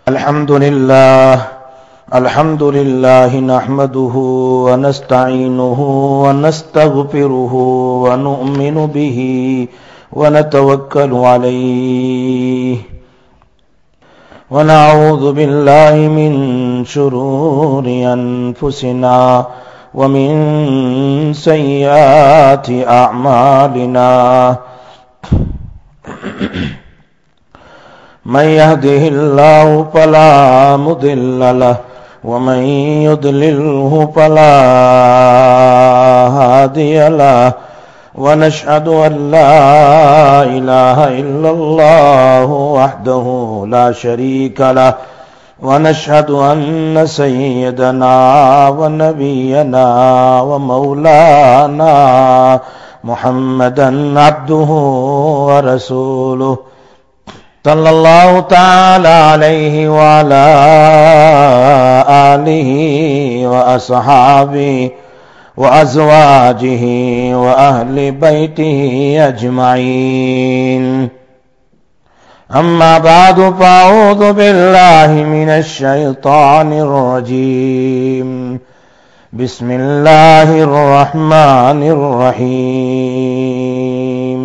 الحمد لله نحمده ونستعينه ونستغفره ونؤمن به ونتوكل عليه ونعوذ بالله من شرور أنفسنا ومن سيئات أعمالنا من يهده الله فلا مضل له ومن يضلله فلا هادي له ونشهد أن لا إله إلا الله وحده لا شريك له ونشهد أن سيدنا ونبينا ومولانا محمدا عبده ورسوله صلى الله تعالى عليه وعلى آله وأصحابه وأزواجه وأهل بيته أجمعين أما بعد فأعوذ بالله من الشيطان الرجيم بسم الله الرحمن الرحيم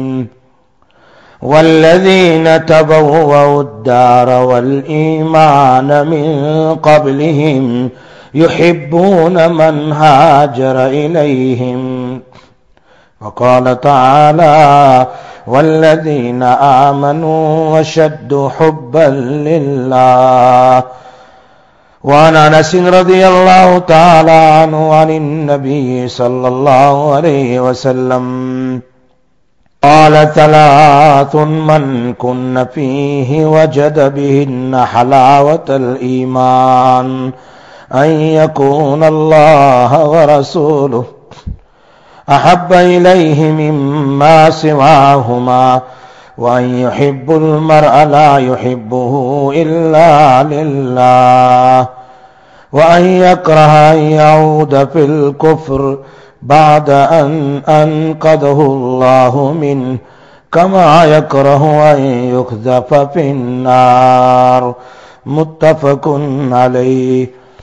والذين تبوأوا الدار والإيمان من قبلهم يحبون من هاجر إليهم وقال تعالى والذين آمنوا أشد حبا لله وعن أنس رضي الله تعالى عنه عن النبي صلى الله عليه وسلم قال ثلاث من كن فيه وجد بهن حلاوة الإيمان أن يكون الله ورسوله أحب إليه مما سواهما وأن يحب المرء لا يحبه إلا لله وأن يكره أن يعود في الكفر بعد أن أنقذه الله منه كما يكره أن يقذف في النار متفق عليه.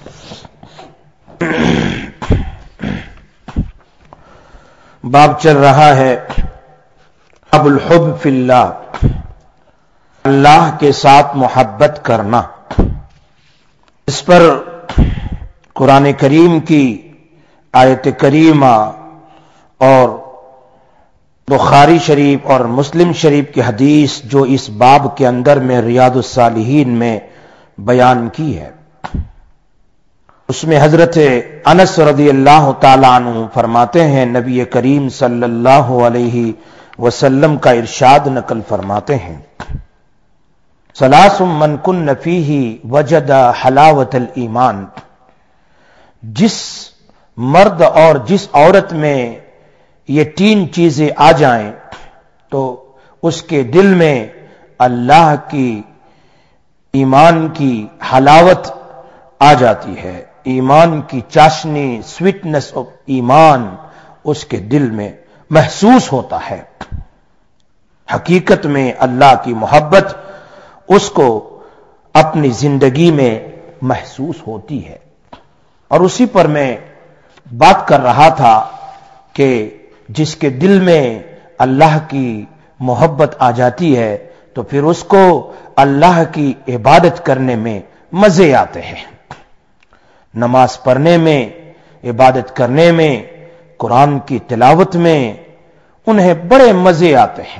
باب چل رہا ہے اب الحب فی اللہ، اللہ کے ساتھ محبت کرنا. اس پر قرآن کریم کی آیت کریمہ اور بخاری شریف اور مسلم شریف کی حدیث جو اس باب کے اندر میں ریاض الصالحین میں بیان کی ہے، اس میں حضرت انس رضی اللہ تعالیٰ عنہ فرماتے ہیں، نبی کریم صلی اللہ علیہ وسلم کا ارشاد نقل فرماتے ہیں، ثلاث من کن فیہ وجد حلاوت الایمان. جس مرد اور جس عورت میں یہ تین چیزیں آ جائیں تو اس کے دل میں اللہ کی ایمان کی حلاوت آ جاتی ہے، ایمان کی چاشنی، سویٹنس آف ایمان اس کے دل میں محسوس ہوتا ہے. حقیقت میں اللہ کی محبت اس کو اپنی زندگی میں محسوس ہوتی ہے. اور اسی پر میں بات کر رہا تھا کہ جس کے دل میں اللہ کی محبت آ جاتی ہے تو پھر اس کو اللہ کی عبادت کرنے میں مزے آتے ہیں، نماز پڑھنے میں، عبادت کرنے میں، قرآن کی تلاوت میں انہیں بڑے مزے آتے ہیں.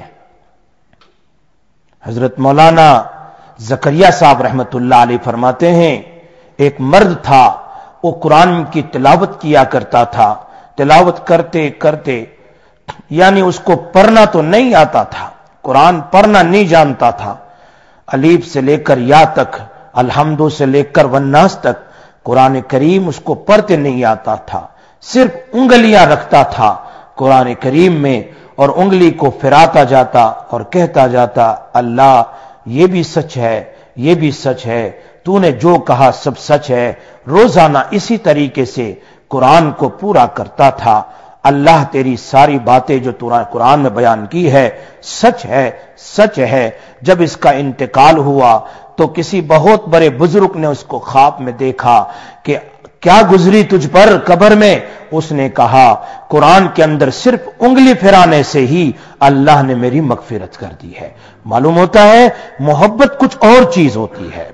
حضرت مولانا زکریا صاحب رحمت اللہ علیہ فرماتے ہیں، ایک مرد تھا، وہ قرآن کی تلاوت کیا کرتا تھا، تلاوت کرتے کرتے یعنی اس کو پڑھنا تو نہیں آتا تھا، قرآن پڑھنا نہیں جانتا تھا، الف سے لے کر یا تک، الحمد سے لے کر والناس تک قرآن کریم اس کو پڑھتے نہیں آتا تھا، صرف انگلیاں رکھتا تھا قرآن کریم میں اور انگلی کو پھراتا جاتا اور کہتا جاتا، اللہ یہ بھی سچ ہے، یہ بھی سچ ہے، تو نے جو کہا سب سچ ہے. روزانہ اسی طریقے سے قرآن کو پورا کرتا تھا. اللہ تیری ساری باتیں جو تو قرآن میں بیان کی ہے سچ ہے، سچ ہے. جب اس کا انتقال ہوا تو کسی بہت بڑے بزرگ نے اس کو خواب میں دیکھا کہ کیا گزری تجھ پر قبر میں؟ اس نے کہا قرآن کے اندر صرف انگلی پھرانے سے ہی اللہ نے میری مغفرت کر دی ہے۔ معلوم ہوتا ہے محبت کچھ اور چیز ہوتی ہے۔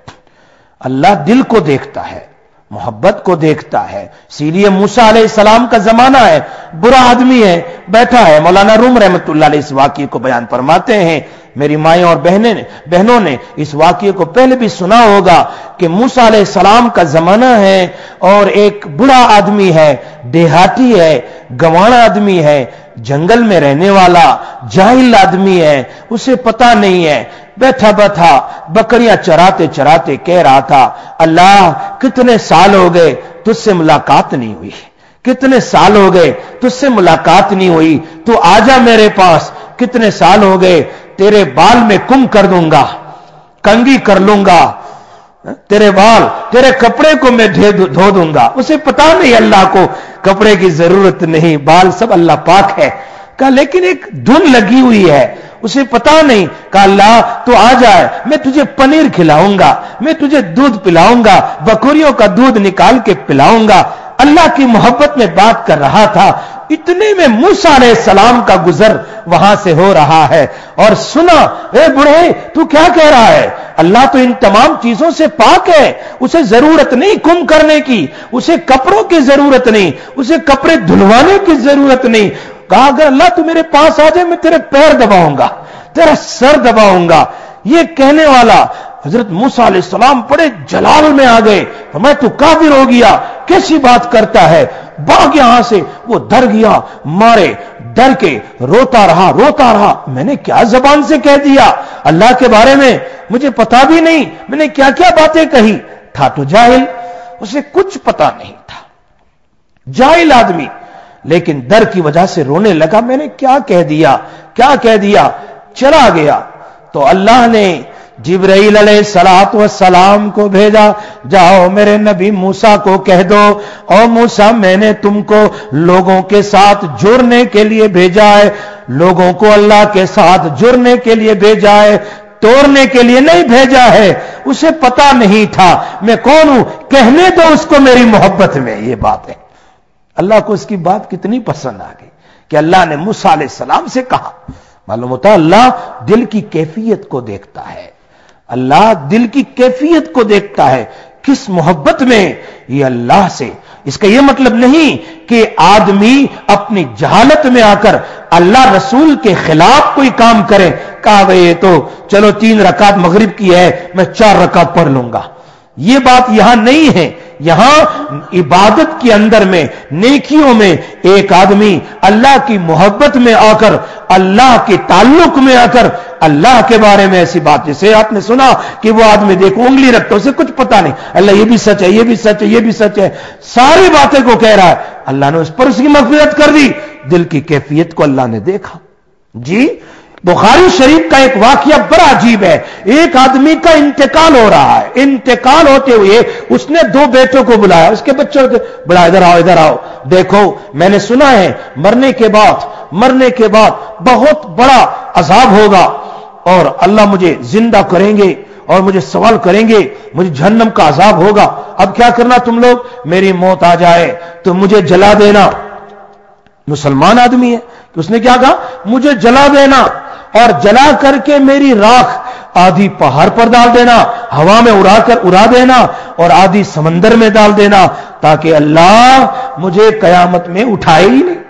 اللہ دل کو دیکھتا ہے، محبت کو دیکھتا ہے۔ اسی لیے موسیٰ علیہ السلام کا زمانہ ہے، برا آدمی ہے، بیٹھا ہے۔ مولانا روم رحمت اللہ علیہ اس واقعے کو بیان فرماتے ہیں، میری مائیں اور بہنوں نے اس واقعے کو پہلے بھی سنا ہوگا کہ موسیٰ علیہ السلام کا زمانہ ہے اور ایک بڑا آدمی ہے، دیہاتی ہے، گنواڑا آدمی ہے، جنگل میں رہنے والا جاہل آدمی ہے، اسے پتا نہیں ہے، بیٹھا بیٹھا بکریاں چراتے چراتے کہہ رہا تھا اللہ کتنے سال ہو گئے تجھ سے ملاقات نہیں ہوئی، کتنے سال ہو گئے تجھ سے ملاقات نہیں ہوئی، تو آجا میرے پاس، کتنے سال ہو گئے، تیرے بال میں کم کر دوں گا، کنگھی کر لوں گا، تیرے بال تیرے کپڑے کو میں دھو دوں گا۔ اسے پتا نہیں اللہ کو کپڑے کی ضرورت نہیں، بال سب اللہ پاک ہے۔ کہا لیکن ایک دھن لگی ہوئی ہے، اسے پتا نہیں۔ کہا اللہ تو آ جائے، میں تجھے پنیر کھلاؤں گا، میں تجھے دودھ پلاؤں گا، بکریوں کا دودھ نکال کے پلاؤں گا۔ اللہ کی محبت میں بات کر رہا تھا، اتنے میں موسیٰ علیہ السلام کا گزر وہاں سے ہو رہا ہے اور سنا اے بڑھے تو کیا کہہ رہا ہے، اللہ تو ان تمام چیزوں سے پاک ہے، اسے ضرورت نہیں کم کرنے کی، اسے کپڑوں کی ضرورت نہیں، اسے کپڑے دھلوانے کی ضرورت نہیں۔ کہا اگر اللہ تو میرے پاس آ جائے میں تیرے پیر دباؤں گا، تیرا سر دباؤں گا۔ یہ کہنے والا حضرت موسیٰ علیہ السلام بڑے جلال میں آ گئے، میں تو کافر ہو گیا، کیسی بات کرتا ہے، بھاگ یہاں سے۔ وہ ڈر گیا، مارے ڈر کے روتا رہا، میں نے کیا زبان سے کہہ دیا اللہ کے بارے میں، مجھے پتا بھی نہیں میں نے کیا کیا باتیں کہی۔ تھا تو جاہل، اسے کچھ پتا نہیں تھا، جاہل آدمی، لیکن ڈر کی وجہ سے رونے لگا، میں نے کیا کہہ دیا، چلا گیا۔ تو اللہ نے جبرائیل علیہ السلام کو بھیجا، جاؤ میرے نبی موسیٰ کو کہہ دو، او موسیٰ میں نے تم کو لوگوں کے ساتھ جڑنے کے لیے بھیجا ہے، لوگوں کو اللہ کے ساتھ جڑنے کے لیے بھیجا ہے، توڑنے کے لیے نہیں بھیجا ہے۔ اسے پتا نہیں تھا میں کون ہوں، کہنے دو اس کو میری محبت میں۔ یہ بات ہے، اللہ کو اس کی بات کتنی پسند آ گئی کہ اللہ نے موسیٰ علیہ السلام سے کہا۔ معلوم ہوتا ہے اللہ دل کی کیفیت کو دیکھتا ہے، اللہ دل کی کیفیت کو دیکھتا ہے، کس محبت میں یہ اللہ سے۔ اس کا یہ مطلب نہیں کہ آدمی اپنی جہالت میں آ کر اللہ رسول کے خلاف کوئی کام کرے، کہا بھئی یہ تو چلو 3 رکعت مغرب کی ہے میں 4 رکعت پڑھ لوں گا۔ یہ بات یہاں نہیں ہے، یہاں عبادت کے اندر میں، نیکیوں میں ایک آدمی اللہ کی محبت میں آ کر، اللہ کے تعلق میں آ کر اللہ کے بارے میں ایسی بات، جیسے آپ نے سنا کہ وہ آدمی دیکھو انگلی رکھتا اسے کچھ پتا نہیں، اللہ یہ بھی سچ ہے، یہ بھی سچ ہے، یہ بھی سچ ہے، ساری باتیں کو کہہ رہا ہے، اللہ نے اس پر اس کی مغفرت کر دی۔ دل کی کیفیت کو اللہ نے دیکھا۔ جی بخاری شریف کا ایک واقعہ بڑا عجیب ہے، ایک آدمی کا انتقال ہو رہا ہے، انتقال ہوتے ہوئے اس نے 2 بیٹوں کو بلایا، اس کے بچوں کو بڑا ادھر آؤ، دیکھو میں نے سنا ہے مرنے کے بعد بہت بڑا عذاب ہوگا اور اللہ مجھے زندہ کریں گے اور مجھے سوال کریں گے، مجھے جہنم کا عذاب ہوگا۔ اب کیا کرنا تم لوگ، میری موت آ جائے تو مجھے جلا دینا۔ مسلمان آدمی ہے تو اس نے کیا کہا، مجھے جلا دینا اور جلا کر کے میری راکھ آدھی پہاڑ پر ڈال دینا، ہوا میں اڑا دینا اور آدھی سمندر میں ڈال دینا، تاکہ اللہ مجھے قیامت میں اٹھائے ہی نہیں۔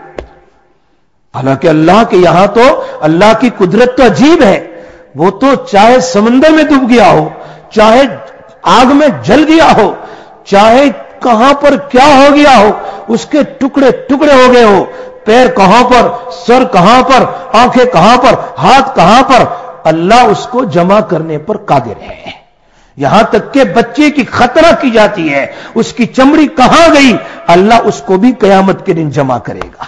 حالانکہ اللہ کے یہاں تو اللہ کی قدرت تو عجیب ہے، وہ تو چاہے سمندر میں ڈوب گیا ہو، چاہے آگ میں جل گیا ہو، چاہے کہاں پر کیا ہو گیا ہو، اس کے ٹکڑے ٹکڑے ہو گئے ہو، پیر کہاں پر، سر کہاں پر، آنکھیں کہاں پر، ہاتھ کہاں پر، اللہ اس کو جمع کرنے پر قادر ہے۔ یہاں تک کہ بچے کی خطرہ کی جاتی ہے، اس کی چمڑی کہاں گئی، اللہ اس کو بھی قیامت کے دن جمع کرے گا۔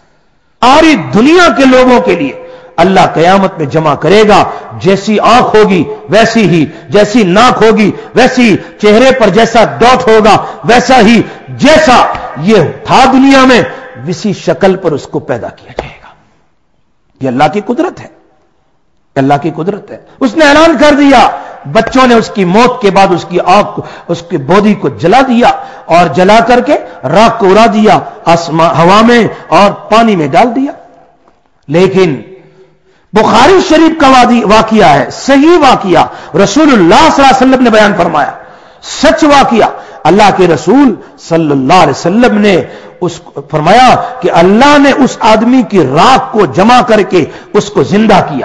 ساری دنیا کے لوگوں کے لیے اللہ قیامت میں جمع کرے گا، جیسی آنکھ ہوگی ویسی ہی، جیسی ناک ہوگی ویسی ہی، چہرے پر جیسا ڈاٹ ہوگا ویسا ہی، جیسا یہ تھا دنیا میں ویسی شکل پر اس کو پیدا کیا جائے گا۔ یہ اللہ کی قدرت ہے، اللہ کی قدرت ہے۔ اس نے اعلان کر دیا بچوں نے اس کی موت کے بعد اس کی آگ کو، اس کی بودی کو جلا دیا اور جلا کر کے راکھ کو اڑا دیا، ہوا میں اور پانی میں ڈال دیا۔ لیکن بخاری شریف کا واقعہ ہے، صحیح واقعہ، رسول اللہ صلی اللہ علیہ وسلم نے بیان فرمایا، سچ واقعہ۔ اللہ کے رسول صلی اللہ علیہ وسلم نے اس کو فرمایا کہ اللہ نے اس آدمی کی راکھ کو جمع کر کے اس کو زندہ کیا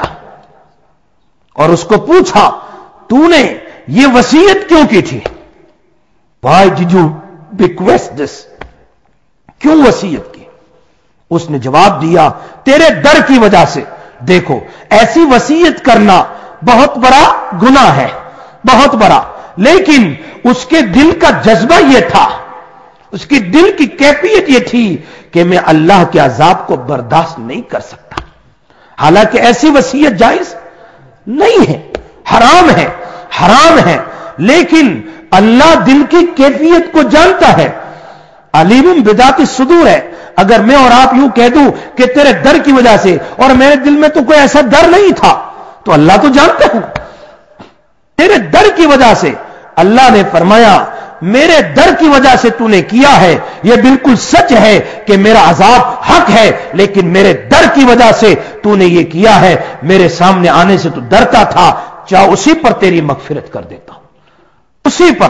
اور اس کو پوچھا تو نے یہ وصیت کیوں کی تھی؟ Why did you bequest this؟ کیوں وصیت کی؟ اس نے جواب دیا تیرے ڈر کی وجہ سے۔ دیکھو ایسی وصیت کرنا بہت بڑا گناہ ہے، بہت بڑا، لیکن اس کے دل کا جذبہ یہ تھا، اس کی دل کی کیفیت یہ تھی کہ میں اللہ کے عذاب کو برداشت نہیں کر سکتا۔ حالانکہ ایسی وصیت جائز نہیں ہے، حرام ہے، حرام ہے، لیکن اللہ دل کی کیفیت کو جانتا ہے۔ علیم بذات الصدور ہے۔ اگر میں اور آپ یوں کہہ دوں کہ تیرے ڈر کی وجہ سے، اور میرے دل میں تو کوئی ایسا ڈر نہیں تھا، تو اللہ تو جانتا ہے تیرے ڈر کی وجہ سے۔ اللہ نے فرمایا میرے ڈر کی وجہ سے تو نے کیا ہے، یہ بالکل سچ ہے کہ میرا عذاب حق ہے، لیکن میرے ڈر کی وجہ سے تو نے یہ کیا ہے، میرے سامنے آنے سے تو ڈرتا تھا، چاہے اسی پر تیری مغفرت کر دیتا ہوں، اسی پر۔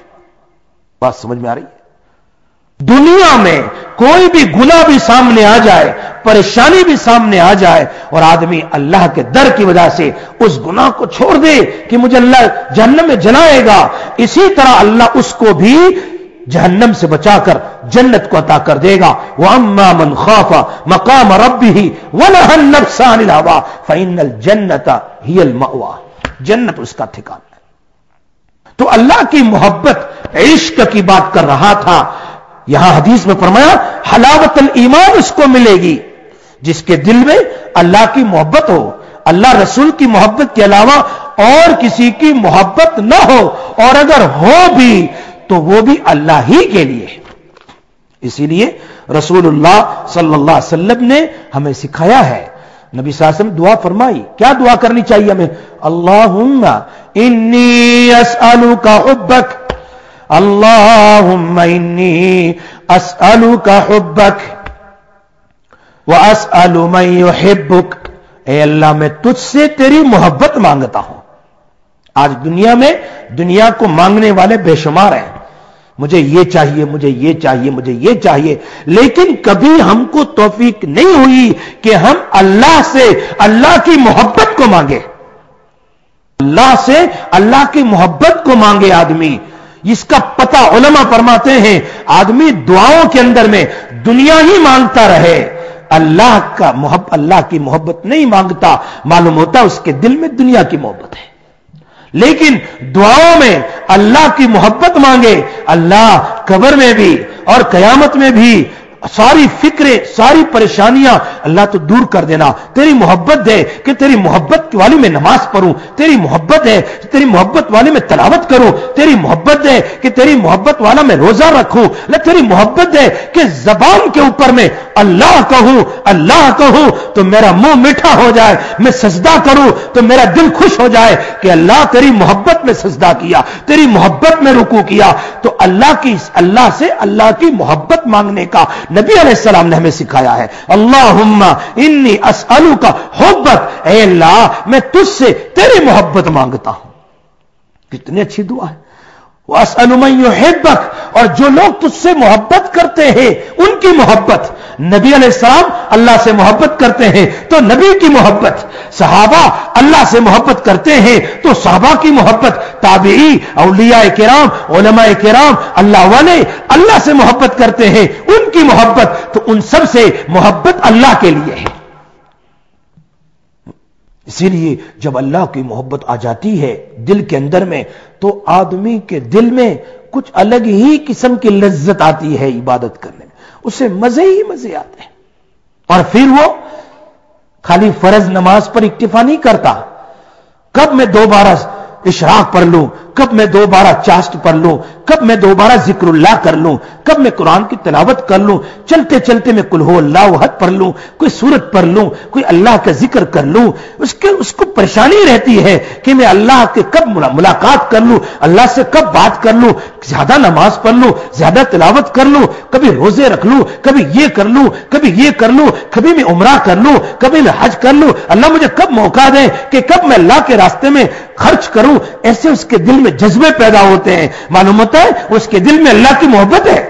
بات سمجھ میں آ رہی ہے؟ دنیا میں کوئی بھی گناہ بھی سامنے آ جائے، پریشانی بھی سامنے آ جائے، اور آدمی اللہ کے ڈر کی وجہ سے اس گناہ کو چھوڑ دے کہ مجھے اللہ جہنم میں جلائے گا، اسی طرح اللہ اس کو بھی جہنم سے بچا کر جنت کو عطا کر دے گا۔ وَأَمَّا مَنْ خَافَ مَقَامَ رَبِّهِ وَنَهَى النَّفْسَ عَنِ الْهَوَىٰ فَإِنَّ الْجَنَّةَ هِيَ الْمَأْوَىٰ، جنت اس کا ٹھکانہ ہے۔ تو اللہ کی محبت، عشق کی بات کر رہا تھا۔ یہاں حدیث میں فرمایا حلاوت الایمان اس کو ملے گی جس کے دل میں اللہ کی محبت ہو، اللہ رسول کی محبت کے علاوہ اور کسی کی محبت نہ ہو، اور اگر ہو بھی تو وہ بھی اللہ ہی کے لیے۔ اسی لیے رسول اللہ صلی اللہ علیہ وسلم نے ہمیں سکھایا ہے، نبی صلی اللہ علیہ وسلم دعا فرمائی، کیا دعا کرنی چاہیے ہمیں؟ اللہم انی اسألک حبک، اللہم انی اسألک حبک واسأل من یحبک، اے اللہ میں تجھ سے تیری محبت مانگتا ہوں۔ آج دنیا میں دنیا کو مانگنے والے بے شمار ہیں، مجھے یہ چاہیے، مجھے یہ چاہیے، مجھے یہ چاہیے، لیکن کبھی ہم کو توفیق نہیں ہوئی کہ ہم اللہ سے اللہ کی محبت کو مانگے، اللہ سے اللہ کی محبت کو مانگے آدمی۔ اس کا پتہ علماء فرماتے ہیں آدمی دعاؤں کے اندر میں دنیا ہی مانگتا رہے، اللہ کی محبت نہیں مانگتا، معلوم ہوتا اس کے دل میں دنیا کی محبت ہے۔ لیکن دعاؤں میں اللہ کی محبت مانگے، اللہ قبر میں بھی اور قیامت میں بھی ساری فکریں، ساری پریشانیاں اللہ تو دور کر دینا، تیری محبت ہے کہ تیری محبت والی میں نماز پڑھوں، تیری محبت ہے کہ تیری محبت والی میں تلاوت کروں، تیری محبت ہے کہ تیری محبت والا میں روزہ رکھوں، تیری محبت ہے کہ زبان کے اوپر میں اللہ کہوں تو میرا منہ میٹھا ہو جائے، میں سجدہ کروں تو میرا دل خوش ہو جائے کہ اللہ تیری محبت میں سجدہ کیا، تیری محبت میں رکوع کیا۔ تو اللہ سے اللہ کی محبت مانگنے کا نبی علیہ السلام نے ہمیں سکھایا ہے۔ اللہم انی اسألک حبک، اے اللہ میں تجھ سے تیری محبت مانگتا ہوں۔ کتنی اچھی دعا ہے۔ واسأل من یحبک، اور جو لوگ تجھ سے محبت کرتے ہیں ان کی محبت، نبی علیہ السلام اللہ سے محبت کرتے ہیں تو نبی کی محبت، صحابہ اللہ سے محبت کرتے ہیں تو صحابہ کی محبت، تابعی، اولیاء کرام، علماء کرام، اللہ والے اللہ سے محبت کرتے ہیں ان کی محبت، تو ان سب سے محبت اللہ کے لیے ہے۔ اسی لیے جب اللہ کی محبت آ جاتی ہے دل کے اندر میں تو آدمی کے دل میں کچھ الگ ہی قسم کی لذت آتی ہے عبادت کرنے میں، اسے مزے ہی مزے آتے ہیں، اور پھر وہ خالی فرض نماز پر اکتفا نہیں کرتا، کب میں 2 بار اشراق پڑھ لوں، کب میں دوبارہ چاشت پڑھ لوں, کب میں دوبارہ ذکر اللہ کر لوں, کب میں قرآن کی تلاوت کر لوں, چلتے چلتے میں قل ہو اللہ احد پڑھ لوں, کوئی سورت پڑھ لوں, کوئی اللہ کا ذکر کر لوں. اس کو پریشانی رہتی ہے کہ میں اللہ کے کب ملاقات کر لوں, اللہ سے کب بات کر لوں, زیادہ نماز پڑھ لوں, زیادہ تلاوت کر لوں, کبھی روزے رکھ لوں, کبھی یہ کر لوں, کبھی یہ کر لوں, کبھی میں عمرہ کر لوں, کبھی میں حج کر لوں. اللہ مجھے کب موقع دے کہ کب میں اللہ کے راستے میں خرچ کروں. ایسے اس کے دل میں جذبے پیدا ہوتے ہیں. معلوم ہوتا ہے اس کے دل میں اللہ کی محبت ہے,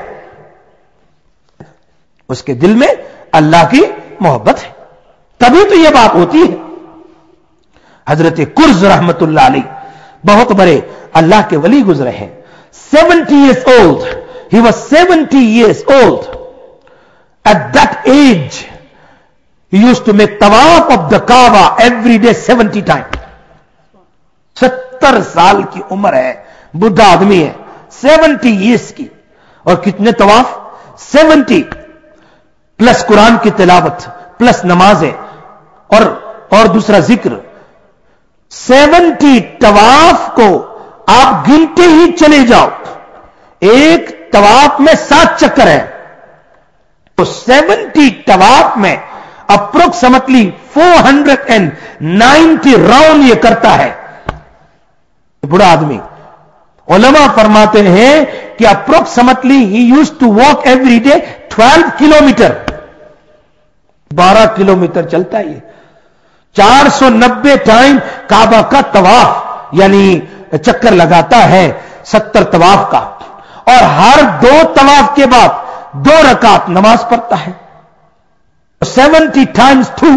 اس کے دل میں اللہ کی محبت ہے, تبھی تو یہ بات ہوتی ہے. حضرت کرز رحمت اللہ علیہ بہت بڑے اللہ کے ولی گزرے ہیں. 70 years old. He was 70 years old. At that age, he used to make tawaf of the Kaaba every day 70 times. 70 سال کی عمر ہے, بڈھا آدمی ہے, 70 years کی, اور کتنے طواف؟ 70 پلس قرآن کی تلاوت پلس نمازیں اور دوسرا ذکر. 70 طواف کو آپ گنتے ہی چلے جاؤ, ایک طواف میں 7 چکر ہے, تو 70 طواف میں اپروکسیمیٹلی 490 راؤنڈ یہ کرتا ہے بڑا آدمی. علماء فرماتے ہیں کہ approximately he used to walk every day 12 kilometre, 12 kilometre چلتا ہے یہ. 490 ٹائم کعبہ کا طواف یعنی چکر لگاتا ہے 70 طواف کا, اور ہر 2 طواف کے بعد 2 رکعت نماز پڑھتا ہے. 70 ٹائمز 2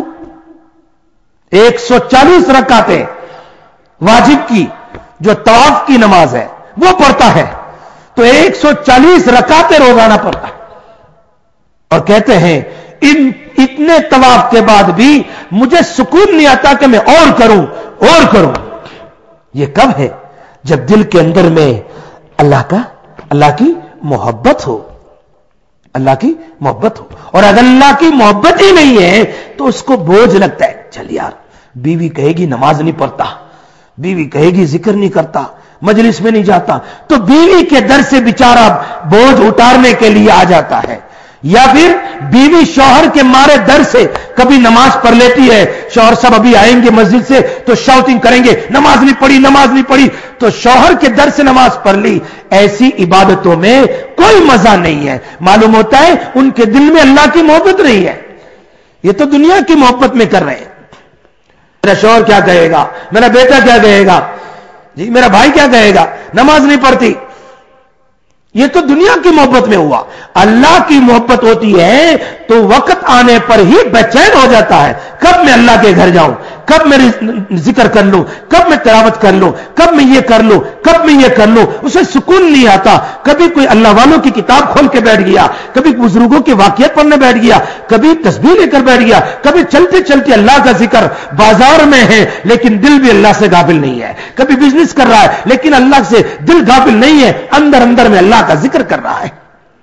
140 رکعتیں واجب کی جو طواف کی نماز ہے وہ پڑھتا ہے, تو 140 رکعتیں روزانہ پڑھتا ہے. اور کہتے ہیں اتنے طواف کے بعد بھی مجھے سکون نہیں آتا کہ میں اور کروں. یہ کب ہے؟ جب دل کے اندر میں اللہ کی محبت ہو, اللہ کی محبت ہو. اور اگر اللہ کی محبت ہی نہیں ہے تو اس کو بوجھ لگتا ہے. چل یار, بیوی کہے گی نماز نہیں پڑھتا, بیوی کہے گی ذکر نہیں کرتا, مجلس میں نہیں جاتا, تو بیوی کے در سے بیچارہ بوجھ اتارنے کے لیے آ جاتا ہے. یا پھر بیوی شوہر کے مارے در سے کبھی نماز پڑھ لیتی ہے, شوہر صاحب ابھی آئیں گے مسجد سے تو شاؤٹنگ کریں گے نماز نہیں پڑھی, تو شوہر کے در سے نماز پڑھ لی. ایسی عبادتوں میں کوئی مزہ نہیں ہے. معلوم ہوتا ہے ان کے دل میں اللہ کی محبت نہیں ہے, یہ تو دنیا کی محبت میں کر رہے ہیں. میرا شوہر کیا کہے گا, میرا بیٹا کیا کہے گا, جی میرا بھائی کیا کہے گا, نماز نہیں پڑھتی. یہ تو دنیا کی محبت میں ہوا. اللہ کی محبت ہوتی ہے تو وقت آنے پر ہی بے چین ہو جاتا ہے. کب میں اللہ کے گھر جاؤں, کب میں ذکر کر لوں, کب میں تلاوت کر لوں, کب میں یہ کر لوں, کب میں یہ کر لوں. اسے سکون نہیں آتا. کبھی کوئی اللہ والوں کی کتاب کھول کے بیٹھ گیا, کبھی بزرگوں کی واقعات پڑھنے بیٹھ گیا, کبھی تسبیح لے کر بیٹھ گیا, کبھی چلتے چلتے اللہ کا ذکر, بازار میں ہے لیکن دل بھی اللہ سے غافل نہیں ہے, کبھی بزنس کر رہا ہے لیکن اللہ سے دل غافل نہیں ہے, اندر میں اللہ کا ذکر کر رہا ہے.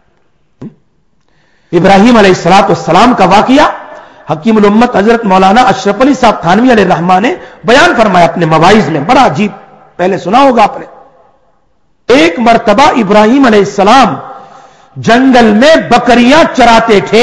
ابراہیم علیہ السلام کا واقعہ حکیم الامت حضرت مولانا اشرف علی صاحب تھانوی علیہ الرحمہ نے بیان فرمایا اپنے مواعظ میں. بڑا عجیب, پہلے سنا ہوگا آپ نے. ایک مرتبہ ابراہیم علیہ السلام جنگل میں بکریاں چراتے تھے.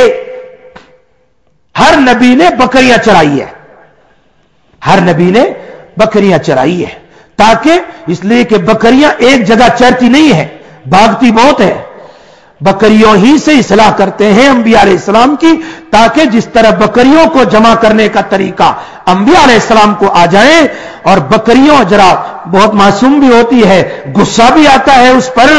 ہر نبی نے بکریاں چرائی ہے, ہر نبی نے بکریاں چرائی ہے, تاکہ اس لیے کہ بکریاں ایک جگہ چرتی نہیں ہے, بھاگتی بہت ہے. بکریوں ہی سے اصلاح کرتے ہیں انبیاء علیہ السلام کی, تاکہ جس طرح بکریوں کو جمع کرنے کا طریقہ انبیاء علیہ السلام کو آ جائے. اور بکریوں ذرا بہت معصوم بھی ہوتی ہے, غصہ بھی آتا ہے اس پر,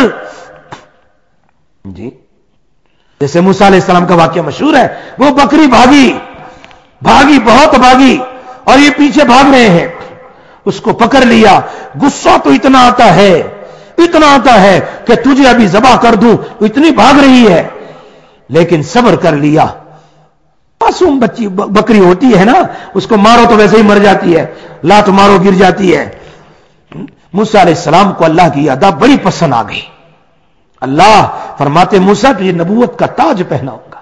جی جیسے موسیٰ علیہ السلام کا واقعہ مشہور ہے. وہ بکری بھاگی بہت بھاگی, اور یہ پیچھے بھاگ رہے ہیں, اس کو پکڑ لیا. غصہ تو اتنا آتا ہے کہ تجھے ابھی ذبح کر دوں, اتنی بھاگ رہی ہے, لیکن صبر کر لیا. معصوم بچی بکری ہوتی ہے نا, اس کو مارو تو ویسے ہی مر جاتی ہے, لات مارو گر جاتی ہے. موسیٰ علیہ السلام کو اللہ کی ادا بڑی پسند آ گئی. اللہ فرماتے موسیٰ کہ یہ نبوت کا تاج پہنا ہوگا.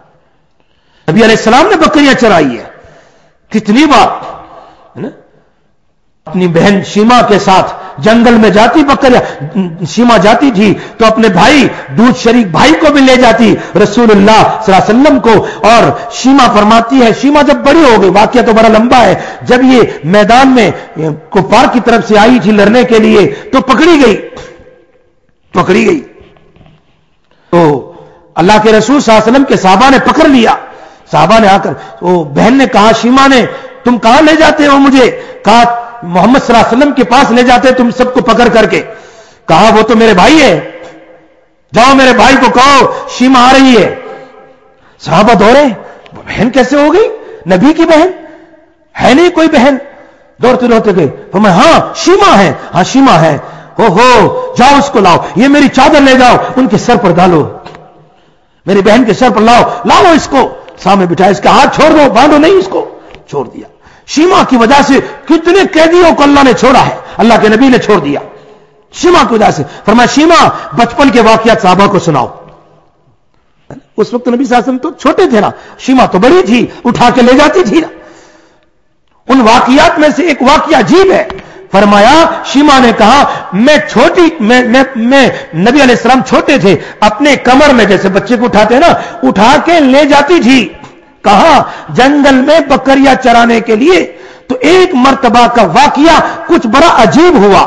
نبی علیہ السلام نے بکریاں چرائی ہے, کتنی بار, اپنی بہن شیما کے ساتھ جنگل میں جاتی، بکریاں شیما جاتی تھی تو اپنے بھائی دودھ شریک بھائی کو بھی لے جاتی رسول اللہ صلی اللہ علیہ وسلم کو. اور شیما فرماتی ہے، شیما جب بڑی ہو گئی، واقعہ تو بڑا لمبا ہے، جب یہ میدان میں کفار کی طرف سے آئی تھی لڑنے کے لیے تو پکڑی گئی تو اللہ کے رسول صلی اللہ علیہ وسلم کے صحابہ نے پکڑ لیا. صحابہ نے آ کر وہ بہن نے کہا، شیما نے، تم کہاں لے جاتے ہو مجھے؟ کہا محمد صلی اللہ علیہ وسلم کے پاس لے جاتے تم سب کو پکڑ کر کے. کہا وہ تو میرے بھائی ہے، جاؤ میرے بھائی کو کہو شیما آ رہی ہے. صحابہ دوڑے، بہن کیسے ہو گئی؟ نبی کی بہن ہے نہیں کوئی بہن. دوڑتے گئے، فرمایا ہاں شیما ہے، ہاں شیما ہے. ہو جاؤ اس کو لاؤ، یہ میری چادر لے جاؤ ان کے سر پر ڈالو، میری بہن کے سر پر لاؤ اس کو سامنے بٹھایا، اس کا ہاتھ چھوڑ دو، باندھو نہیں، اس کو چھوڑ دیا. شیما کی وجہ سے کتنے قیدیوں کو اللہ نے چھوڑا ہے، اللہ کے نبی نے چھوڑ دیا شیما کی وجہ سے. فرمایا شیما بچپن کے واقعات صحابہ کو سناؤ. اس وقت نبی صلی اللہ علیہ وسلم تو چھوٹے تھے نا، شیما تو بڑی تھی، اٹھا کے لے جاتی تھی نا. ان واقعات میں سے ایک واقعہ عجیب ہے. فرمایا شیما نے کہا میں نبی علیہ السلام چھوٹے تھے، اپنے کمر میں جیسے بچے کو اٹھاتے ہیں نا، اٹھا کے لے جاتی تھی. کہاں؟ جنگل میں بکریاں چرانے کے لیے. تو ایک مرتبہ کا واقعہ کچھ بڑا عجیب ہوا،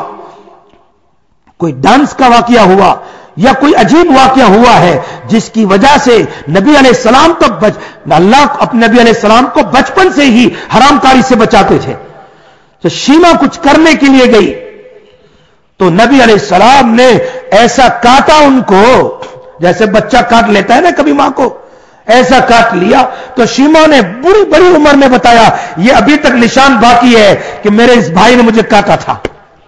کوئی ڈانس کا واقعہ ہوا یا کوئی عجیب واقعہ ہوا ہے جس کی وجہ سے نبی علیہ السلام تو اللہ اپنے نبی علیہ السلام کو بچپن سے ہی حرام کاری سے بچاتے تھے. تو شیما کچھ کرنے کے لیے گئی تو نبی علیہ السلام نے ایسا کاٹا ان کو جیسے بچہ کاٹ لیتا ہے نا کبھی ماں کو، ایسا کاٹ لیا. تو شیما نے بڑی عمر میں بتایا یہ ابھی تک نشان باقی ہے کہ میرے اس بھائی نے مجھے کاٹا تھا.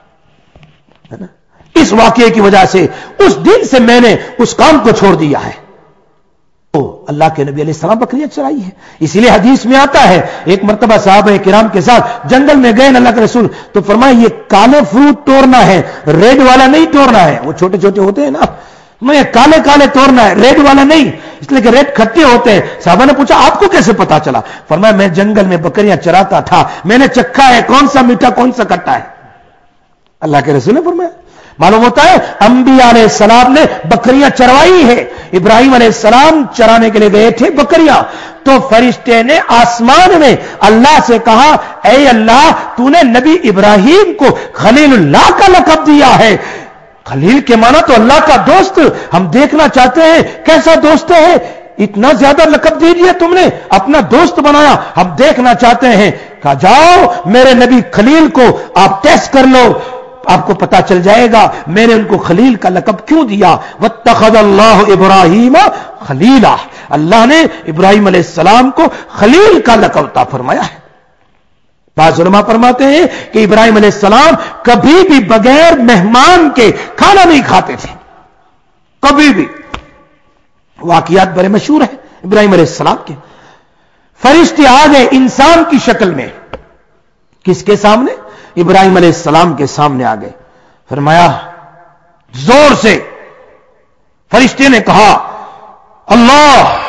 اس واقعے کی وجہ سے اس دن سے میں نے اس کام کو چھوڑ دیا ہے. تو اللہ کے نبی علیہ السلام بکریاں چرائی ہے. اسی لیے حدیث میں آتا ہے ایک مرتبہ صحابہ کرام کے ساتھ جنگل میں گئے اللہ کے رسول، تو فرمایا یہ کالے فروٹ توڑنا ہے، ریڈ والا نہیں توڑنا ہے. وہ چھوٹے چھوٹے ہوتے ہیں نا، میں کالے توڑنا ہے، ریڈ والا نہیں، اس لیے کہ ریڈ کھٹے ہوتے ہیں. صحابہ نے پوچھا آپ کو کیسے پتا چلا؟ فرمایا میں جنگل میں بکریاں چراتا تھا، میں نے چکھا ہے کون سا میٹھا کون سا کھٹا ہے. اللہ کے رسول نے فرمایا. معلوم ہوتا ہے انبیاء علیہ السلام نے بکریاں چروائی ہے. ابراہیم علیہ السلام چرانے کے لیے گئے تھے بکریاں، تو فرشتے نے آسمان میں اللہ سے کہا اے اللہ تو نے نبی ابراہیم کو خلیل اللہ کا لقب دیا ہے. خلیل کے معنی تو اللہ کا دوست. ہم دیکھنا چاہتے ہیں کیسا دوست ہے، اتنا زیادہ لقب دے دیا تم نے، اپنا دوست بنایا. ہم دیکھنا چاہتے ہیں. کہا جاؤ میرے نبی خلیل کو آپ ٹیسٹ کر لو، آپ کو پتا چل جائے گا میں نے ان کو خلیل کا لقب کیوں دیا. واتخذ اللہ ابراہیم خلیلا، اللہ نے ابراہیم علیہ السلام کو خلیل کا لقب عطا فرمایا ہے. بعض علماء فرماتے ہیں کہ ابراہیم علیہ السلام کبھی بھی بغیر مہمان کے کھانا نہیں کھاتے تھے، کبھی بھی. واقعات بڑے مشہور ہیں ابراہیم علیہ السلام کے. فرشتے آ گئے انسان کی شکل میں، کس کے سامنے؟ ابراہیم علیہ السلام کے سامنے آ گئے. فرمایا زور سے فرشتے نے کہا اللہ،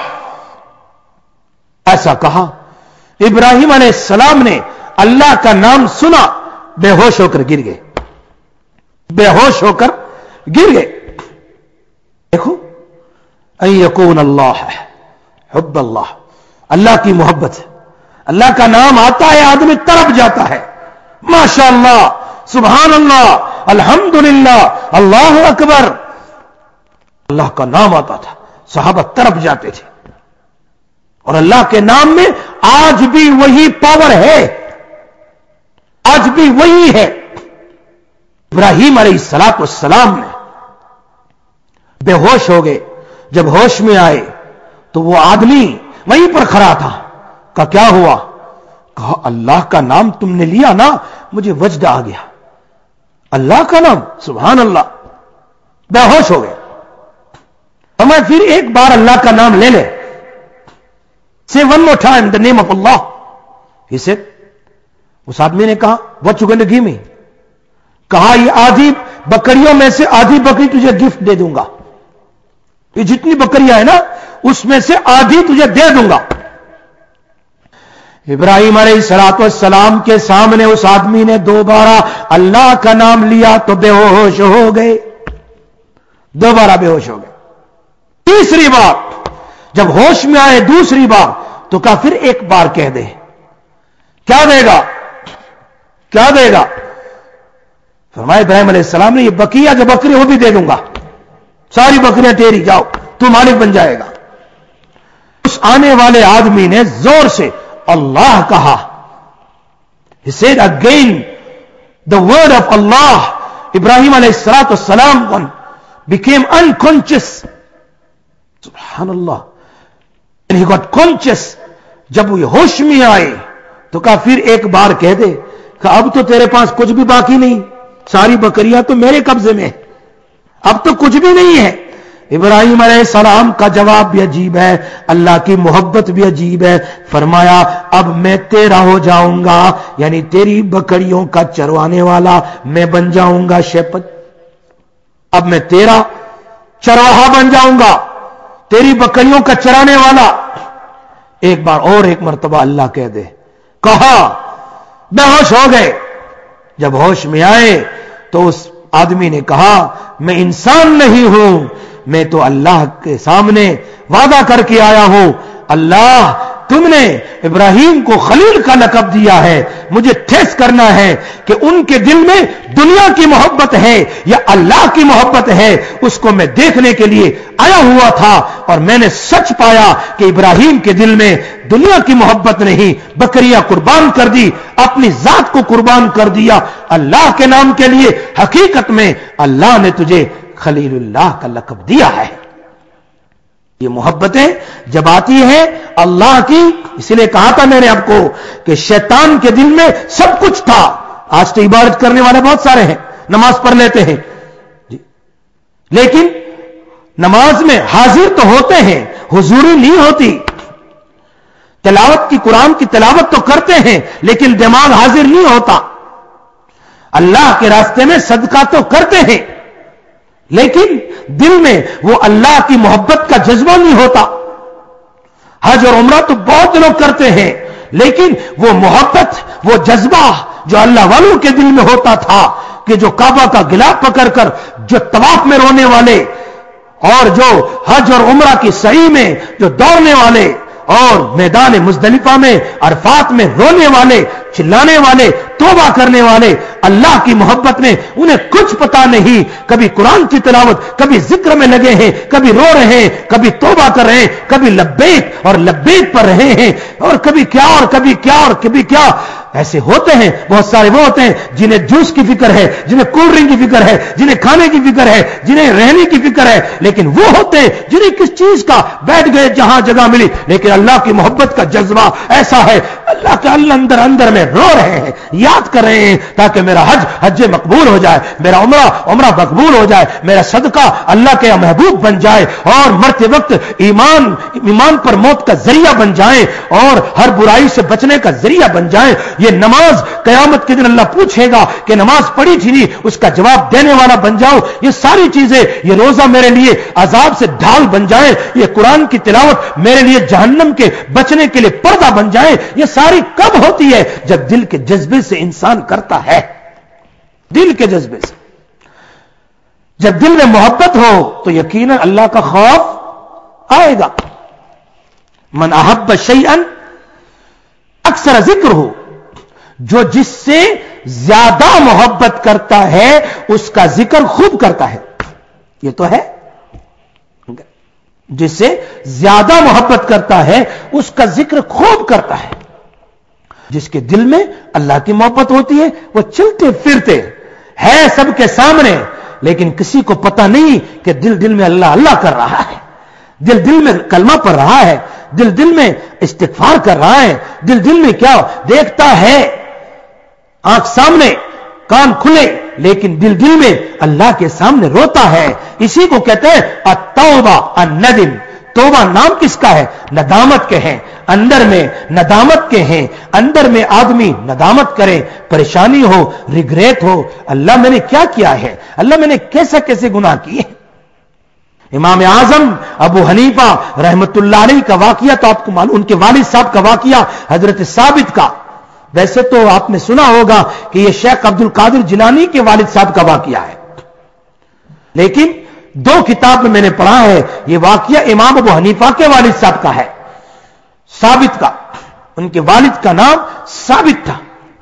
ایسا کہا. ابراہیم علیہ السلام نے اللہ کا نام سنا، بے ہوش ہو کر گر گئے، بے ہوش ہو کر گر گئے. دیکھو ان یکون اللہ حب اللہ، اللہ کی محبت ہے. اللہ کا نام آتا ہے آدمی تڑپ جاتا ہے. ماشاء اللہ، سبحان اللہ، الحمدللہ، اللہ اکبر. اللہ کا نام آتا تھا صحابہ تڑپ جاتے تھے. اور اللہ کے نام میں آج بھی وہی پاور ہے، آج بھی وہی ہے. ابراہیم علیہ السلام نے بے ہوش ہو گئے. جب ہوش میں آئے تو وہ آدمی وہیں پر کھڑا تھا. کہا کیا ہوا؟ کہا اللہ کا نام تم نے لیا نا، مجھے وجد آ گیا. اللہ کا نام، سبحان اللہ. بے ہوش ہو گئے. میں پھر ایک بار اللہ کا نام لے لے. Say one more time the name of Allah. He said, اس آدمی نے کہا what you going to give me؟ کہا یہ آدھی بکریوں میں سے آدھی بکری تجھے گفٹ دے دوں گا. یہ جتنی بکریاں ہیں نا اس میں سے آدھی تجھے دے دوں گا. ابراہیم अलैहिस्सलाम के सामने उस आदमी ने दोबारा अल्लाह का नाम लिया तो बेहोश हो गए, दोबारा बेहोश हो गए। तीसरी बार जब होश में आए दूसरी बार तो कहा फिर एक बार कह दे। क्या देगा, क्या देगा? फरमाया इब्राहिम अलैहिस्सलाम ने, ये बकिया जो बकरी वो भी दे दूंगा, सारी बकरियां तेरी, जाओ तू मालिक बन जाएगा। उस आने वाले आदमी ने जोर से अल्लाह कहा। He said again the word of Allah. Ibrahim अलैहिस्सलाम became unconscious. Subhanallah. And he got conscious. जब वो होश में आए तो कहा फिर एक बार कह दे। कहा अब तो तेरे पास कुछ भी बाकी नहीं, सारी बकरियां तो मेरे कब्जे में, अब तो कुछ भी नहीं है। इब्राहिम अलैहिस्सलाम का जवाब भी अजीब है, अल्लाह की मोहब्बत भी अजीब है। फरमाया अब मैं तेरा हो जाऊंगा, यानी तेरी बकरियों का चरवाने वाला मैं बन जाऊंगा शेफर्ड। अब मैं तेरा चरवाहा बन जाऊंगा, तेरी बकरियों का चराने वाला। एक बार और एक मर्तबा अल्लाह कह दे। कहा, बेहोश हो गए। जब होश में आए तो उस आदमी ने कहा मैं इंसान नहीं हूं, मैं तो अल्लाह के सामने वादा करके आया हूं। अल्लाह तुमने इब्राहिम को खलील का लक़ब दिया है, मुझे टेस्ट करना है कि उनके दिल में दुनिया की मोहब्बत है या अल्लाह की मोहब्बत है। उसको मैं देखने के लिए आया हुआ था और मैंने सच पाया कि इब्राहिम के दिल में दुनिया की मोहब्बत नहीं, बकरियां कुर्बान कर दी, अपनी जात को कुर्बान कर दिया अल्लाह के नाम के लिए। हकीकत में अल्लाह ने तुझे खलीलुल्लाह का लक़ब दिया है। ये मोहब्बतें जब आती हैं अल्लाह की, इसलिए कहा था मैंने आपको कि शैतान के दिल में सब कुछ था। आज तो इबादत करने वाले बहुत सारे हैं, नमाज पढ़ लेते हैं जी, लेकिन नमाज में हाजिर तो होते हैं, हुजूरी नहीं होती। तिलावत की, कुरान की तिलावत तो करते हैं लेकिन दिमाग हाजिर नहीं होता। अल्लाह के रास्ते में सदका तो करते हैं लेकिन दिल में वो अल्लाह की मोहब्बत का जज्बा नहीं होता। हज और उम्रा तो बहुत लोग करते हैं लेकिन वो मोहब्बत, वो जज्बा जो अल्लाह वालों के दिल में होता था कि जो काबा का गिलाफ पकड़कर जो तवाफ में रोने वाले और जो हज और उम्रा की सही में जो दौड़ने वाले और मैदान मुज़दलिफा में अरफात में रोने वाले, चिल्लाने वाले, तौबा करने वाले, अल्लाह की मोहब्बत में उन्हें कुछ पता नहीं। कभी कुरान की तिलावत, कभी जिक्र में लगे हैं, कभी रो रहे हैं, कभी तौबा कर रहे हैं, कभी लब्बैक और लब्बैक पर रहे हैं, और कभी क्या और कभी क्या और कभी क्या। ऐसे होते हैं, बहुत सारे वो होते हैं जिन्हें जूस की फिक्र है, जिन्हें कोल्ड ड्रिंक की फिक्र है, जिन्हें खाने की फिक्र है, जिन्हें रहने की फिक्र है, लेकिन वो होते हैं जिन्हें किस चीज का, बैठ गए जहां जगह मिली, लेकिन अल्लाह की मोहब्बत का जज्बा ऐसा है, अल्लाह के अंदर अंदर में रो रहे हैं, याद कर रहे हैं ताकि मेरा हज मकबूल हो जाए, मेरा उम्रा मकबूल हो जाए, मेरा सदका अल्लाह के महबूब बन जाए और मरते वक्त ईमान पर मौत का जरिया बन जाए और हर बुराई से बचने का जरिया बन जाए। ये नमाज कयामत के दिन अल्लाह पूछेगा कि नमाज पढ़ी थी नहीं, उसका जवाब देने वाला बन जाओ। ये सारी चीजें, ये रोजा मेरे लिए अजाब से ढाल बन जाए, ये कुरान की तिलावत मेरे लिए जहन्नम के बचने के लिए पर्दा बन जाए। ये सारी कब होती है? जब दिल के जज्बे से इंसान करता है, दिल के जज्बे से। जब दिल में मोहब्बत हो तो यकीनन अल्लाह का खौफ आएगा। मन अहब्ब शैअन अक्सर जिक्र हो, जो जिससे ज्यादा मोहब्बत करता है उसका जिक्र खूब करता है। ये तो है, जिससे ज्यादा मोहब्बत करता है उसका जिक्र खूब करता है। जिसके दिल में अल्लाह की मोहब्बत होती है वो चलते फिरते है सबके सामने, लेकिन किसी को पता नहीं कि दिल में अल्लाह अल्लाह कर रहा है, दिल में कलमा पढ़ रहा है, दिल में इस्तिग़फ़ार कर रहा है, दिल में क्या देखता है, आंख सामने कान खुले, लेकिन दिल में अल्लाह के सामने रोता है। इसी को कहते हैं अत्तौबा अन्नदिम। तौबा नाम किसका है? नदामत के हैं, अंदर में नदामत के हैं, अंदर में आदमी नदामत करे, परेशानी हो, रिग्रेट हो, अल्लाह मैंने क्या किया है, अल्लाह मैंने कैसे कैसे गुनाह किए। امام اعظم ابو حنیفہ رحمت اللہ علیہ کا واقعہ تو آپ کو معلوم، ان کے والد صاحب کا واقعہ حضرت ثابت کا، ویسے تو آپ نے سنا ہوگا کہ یہ شیخ عبد القادر جیلانی کے والد صاحب کا واقعہ ہے، لیکن 2 کتاب میں نے پڑھا ہے یہ واقعہ امام ابو حنیفہ کے والد صاحب کا ہے، ثابت کا۔ ان کے والد کا نام ثابت تھا۔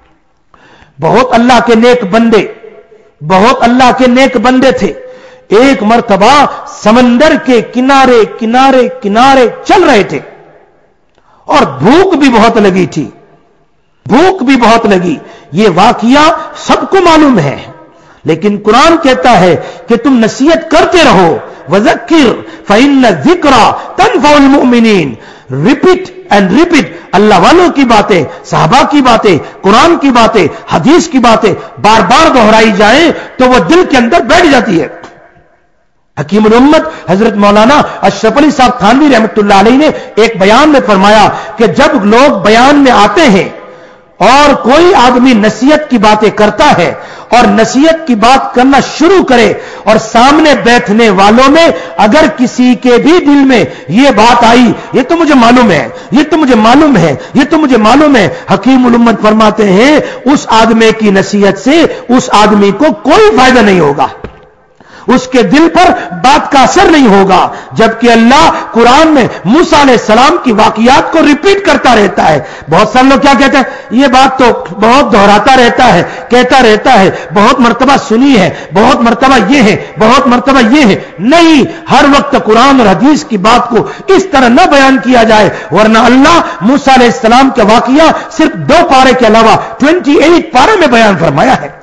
بہت اللہ کے نیک بندے، بہت اللہ کے نیک بندے تھے۔ ایک مرتبہ سمندر کے کنارے کنارے کنارے چل رہے تھے اور بھوک بھی بہت لگی تھی، بھوک بھی بہت لگی۔ یہ واقعہ سب کو معلوم ہے، لیکن قرآن کہتا ہے کہ تم نصیحت کرتے رہو، وذکر فإن الذکر تنفع المؤمنین، ریپیٹ اینڈ ریپیٹ۔ اللہ والوں کی باتیں، صحابہ کی باتیں، قرآن کی باتیں، حدیث کی باتیں بار بار دہرائی جائیں تو وہ دل کے اندر بیٹھ جاتی ہے۔ حکیم الامت حضرت مولانا اشرف علی صاحب تھانوی رحمت اللہ علیہ نے ایک بیان میں فرمایا کہ جب لوگ بیان میں آتے ہیں اور کوئی آدمی نصیحت کی باتیں کرتا ہے اور نصیحت کی بات کرنا شروع کرے اور سامنے بیٹھنے والوں میں اگر کسی کے بھی دل میں یہ بات آئی یہ تو مجھے معلوم ہے، یہ تو مجھے معلوم ہے، یہ تو مجھے معلوم ہے، حکیم الامت فرماتے ہیں اس آدمی کی نصیحت سے اس آدمی کو کوئی فائدہ نہیں ہوگا، اس کے دل پر بات کا اثر نہیں ہوگا، جبکہ اللہ قرآن میں موسیٰ علیہ السلام کی واقعات کو ریپیٹ کرتا رہتا ہے۔ بہت سارے لوگ کیا کہتے ہیں، یہ بات تو بہت دہراتا رہتا ہے، کہتا رہتا ہے، بہت مرتبہ سنی ہے، بہت مرتبہ یہ ہے، بہت مرتبہ یہ ہے۔ نہیں، ہر وقت قرآن اور حدیث کی بات کو اس طرح نہ بیان کیا جائے، ورنہ اللہ موسیٰ علیہ السلام کا واقعہ صرف 2 پارے کے علاوہ 28 پارے میں بیان فرمایا ہے،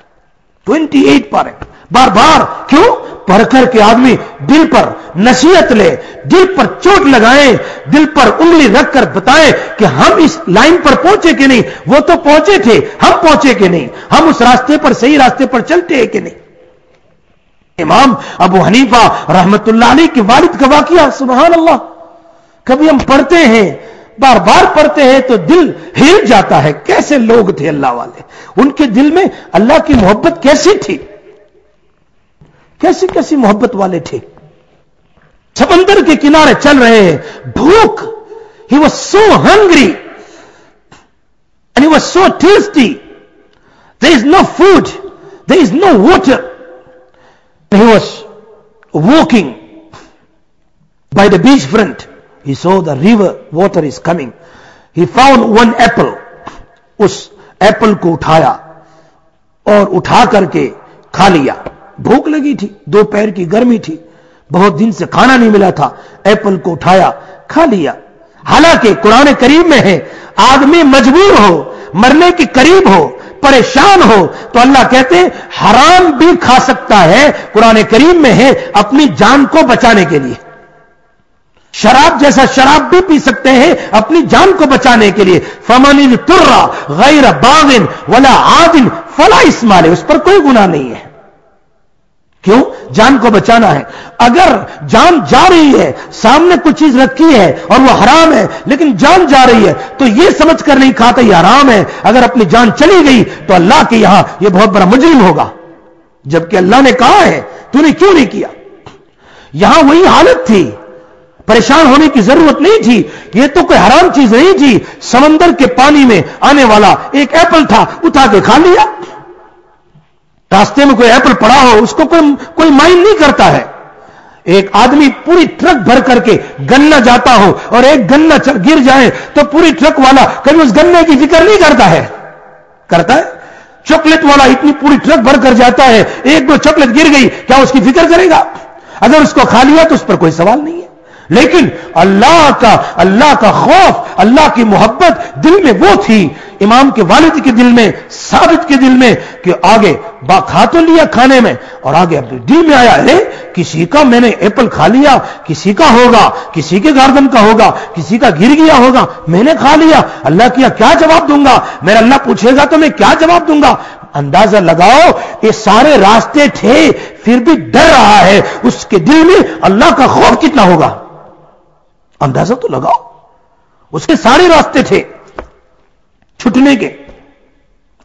28 پارے بار بار۔ کیوں؟ پڑھ کر کے آدمی دل پر نصیحت لے، دل پر چوٹ لگائیں، دل پر انگلی رکھ کر بتائیں کہ ہم اس لائن پر پہنچے کہ نہیں، وہ تو پہنچے تھے، ہم پہنچے کہ نہیں، ہم اس راستے پر صحیح راستے پر چلتے ہیں کہ نہیں۔ امام ابو حنیفہ رحمت اللہ علیہ کے والد کا واقعہ، سبحان اللہ، کبھی ہم پڑھتے ہیں، بار بار پڑھتے ہیں تو دل ہل جاتا ہے۔ کیسے لوگ تھے اللہ والے، ان کے دل میں اللہ کی محبت کیسی تھی، کیسی کیسی محبت والے تھے۔ سمندر کے کنارے چل رہے ہیں، بھوک، he was so hungry and he was so thirsty, there is no food, there is no water. He was walking by the beach front, he saw the river, water is coming, he found one apple, اس apple کو اٹھایا اور اٹھا کر کے کھا لیا۔ بھوک لگی تھی، دوپہر کی گرمی تھی، بہت دن سے کھانا نہیں ملا تھا، ایپل کو اٹھایا کھا لیا۔ حالانکہ قرآن کریم میں ہے آدمی مجبور ہو، مرنے کے قریب ہو، پریشان ہو تو اللہ کہتے ہیں حرام بھی کھا سکتا ہے، قرآن کریم میں ہے اپنی جان کو بچانے کے لیے۔ شراب جیسا شراب بھی پی سکتے ہیں اپنی جان کو بچانے کے لیے۔ فمن اضطر غیر باغ ولا عاد فلا اثم علیہ، اس پر کوئی گناہ نہیں ہے۔ کیوں؟ جان کو بچانا ہے۔ اگر جان جا رہی ہے، سامنے کچھ چیز رکھی ہے اور وہ حرام ہے لیکن جان جا رہی ہے تو یہ سمجھ کر نہیں کھاتا یہ حرام ہے، اگر اپنی جان چلی گئی تو اللہ کے یہاں یہ بہت بڑا مجرم ہوگا، جبکہ اللہ نے کہا ہے تو نے کیوں نہیں کیا۔ یہاں وہی حالت تھی، پریشان ہونے کی ضرورت نہیں تھی، یہ تو کوئی حرام چیز نہیں تھی، سمندر کے پانی میں آنے والا ایک ایپل تھا، اٹھا کے کھا لیا۔ راستے میں کوئی ایپل پڑا ہو اس کو کوئی مائنڈ نہیں کرتا ہے۔ ایک آدمی پوری ٹرک بھر کر کے گنا جاتا ہو اور ایک گنا گر جائے تو پوری ٹرک والا کبھی اس گنے کی فکر نہیں کرتا ہے، کرتا ہے؟ چاکلیٹ والا اتنی پوری ٹرک بھر کر جاتا ہے، ایک دو چاکلیٹ گر گئی کیا اس کی فکر کرے گا؟ اگر اس کو کھا لیا تو اس پر کوئی سوال نہیں ہے۔ لیکن اللہ کا خوف، اللہ کی محبت دل میں وہ تھی امام کے والد کے دل میں، ثابت کے دل میں، کہ آگے کھا تو لیا کھانے میں اور آگے اپنے دل میں آیا ہے کسی کا میں نے ایپل کھا لیا، کسی کا ہوگا، کسی کے گاردن کا ہوگا، کسی کا گر گیا ہوگا، میں نے کھا لیا، اللہ کیا کیا جواب دوں گا؟ میرا اللہ پوچھے گا تو میں کیا جواب دوں گا؟ اندازہ لگاؤ یہ سارے راستے تھے پھر بھی ڈر رہا ہے، اس کے دل میں اللہ کا خوف کتنا ہوگا؟ اندازہ تو لگاؤ، اس کے سارے راستے تھے چھٹنے کے،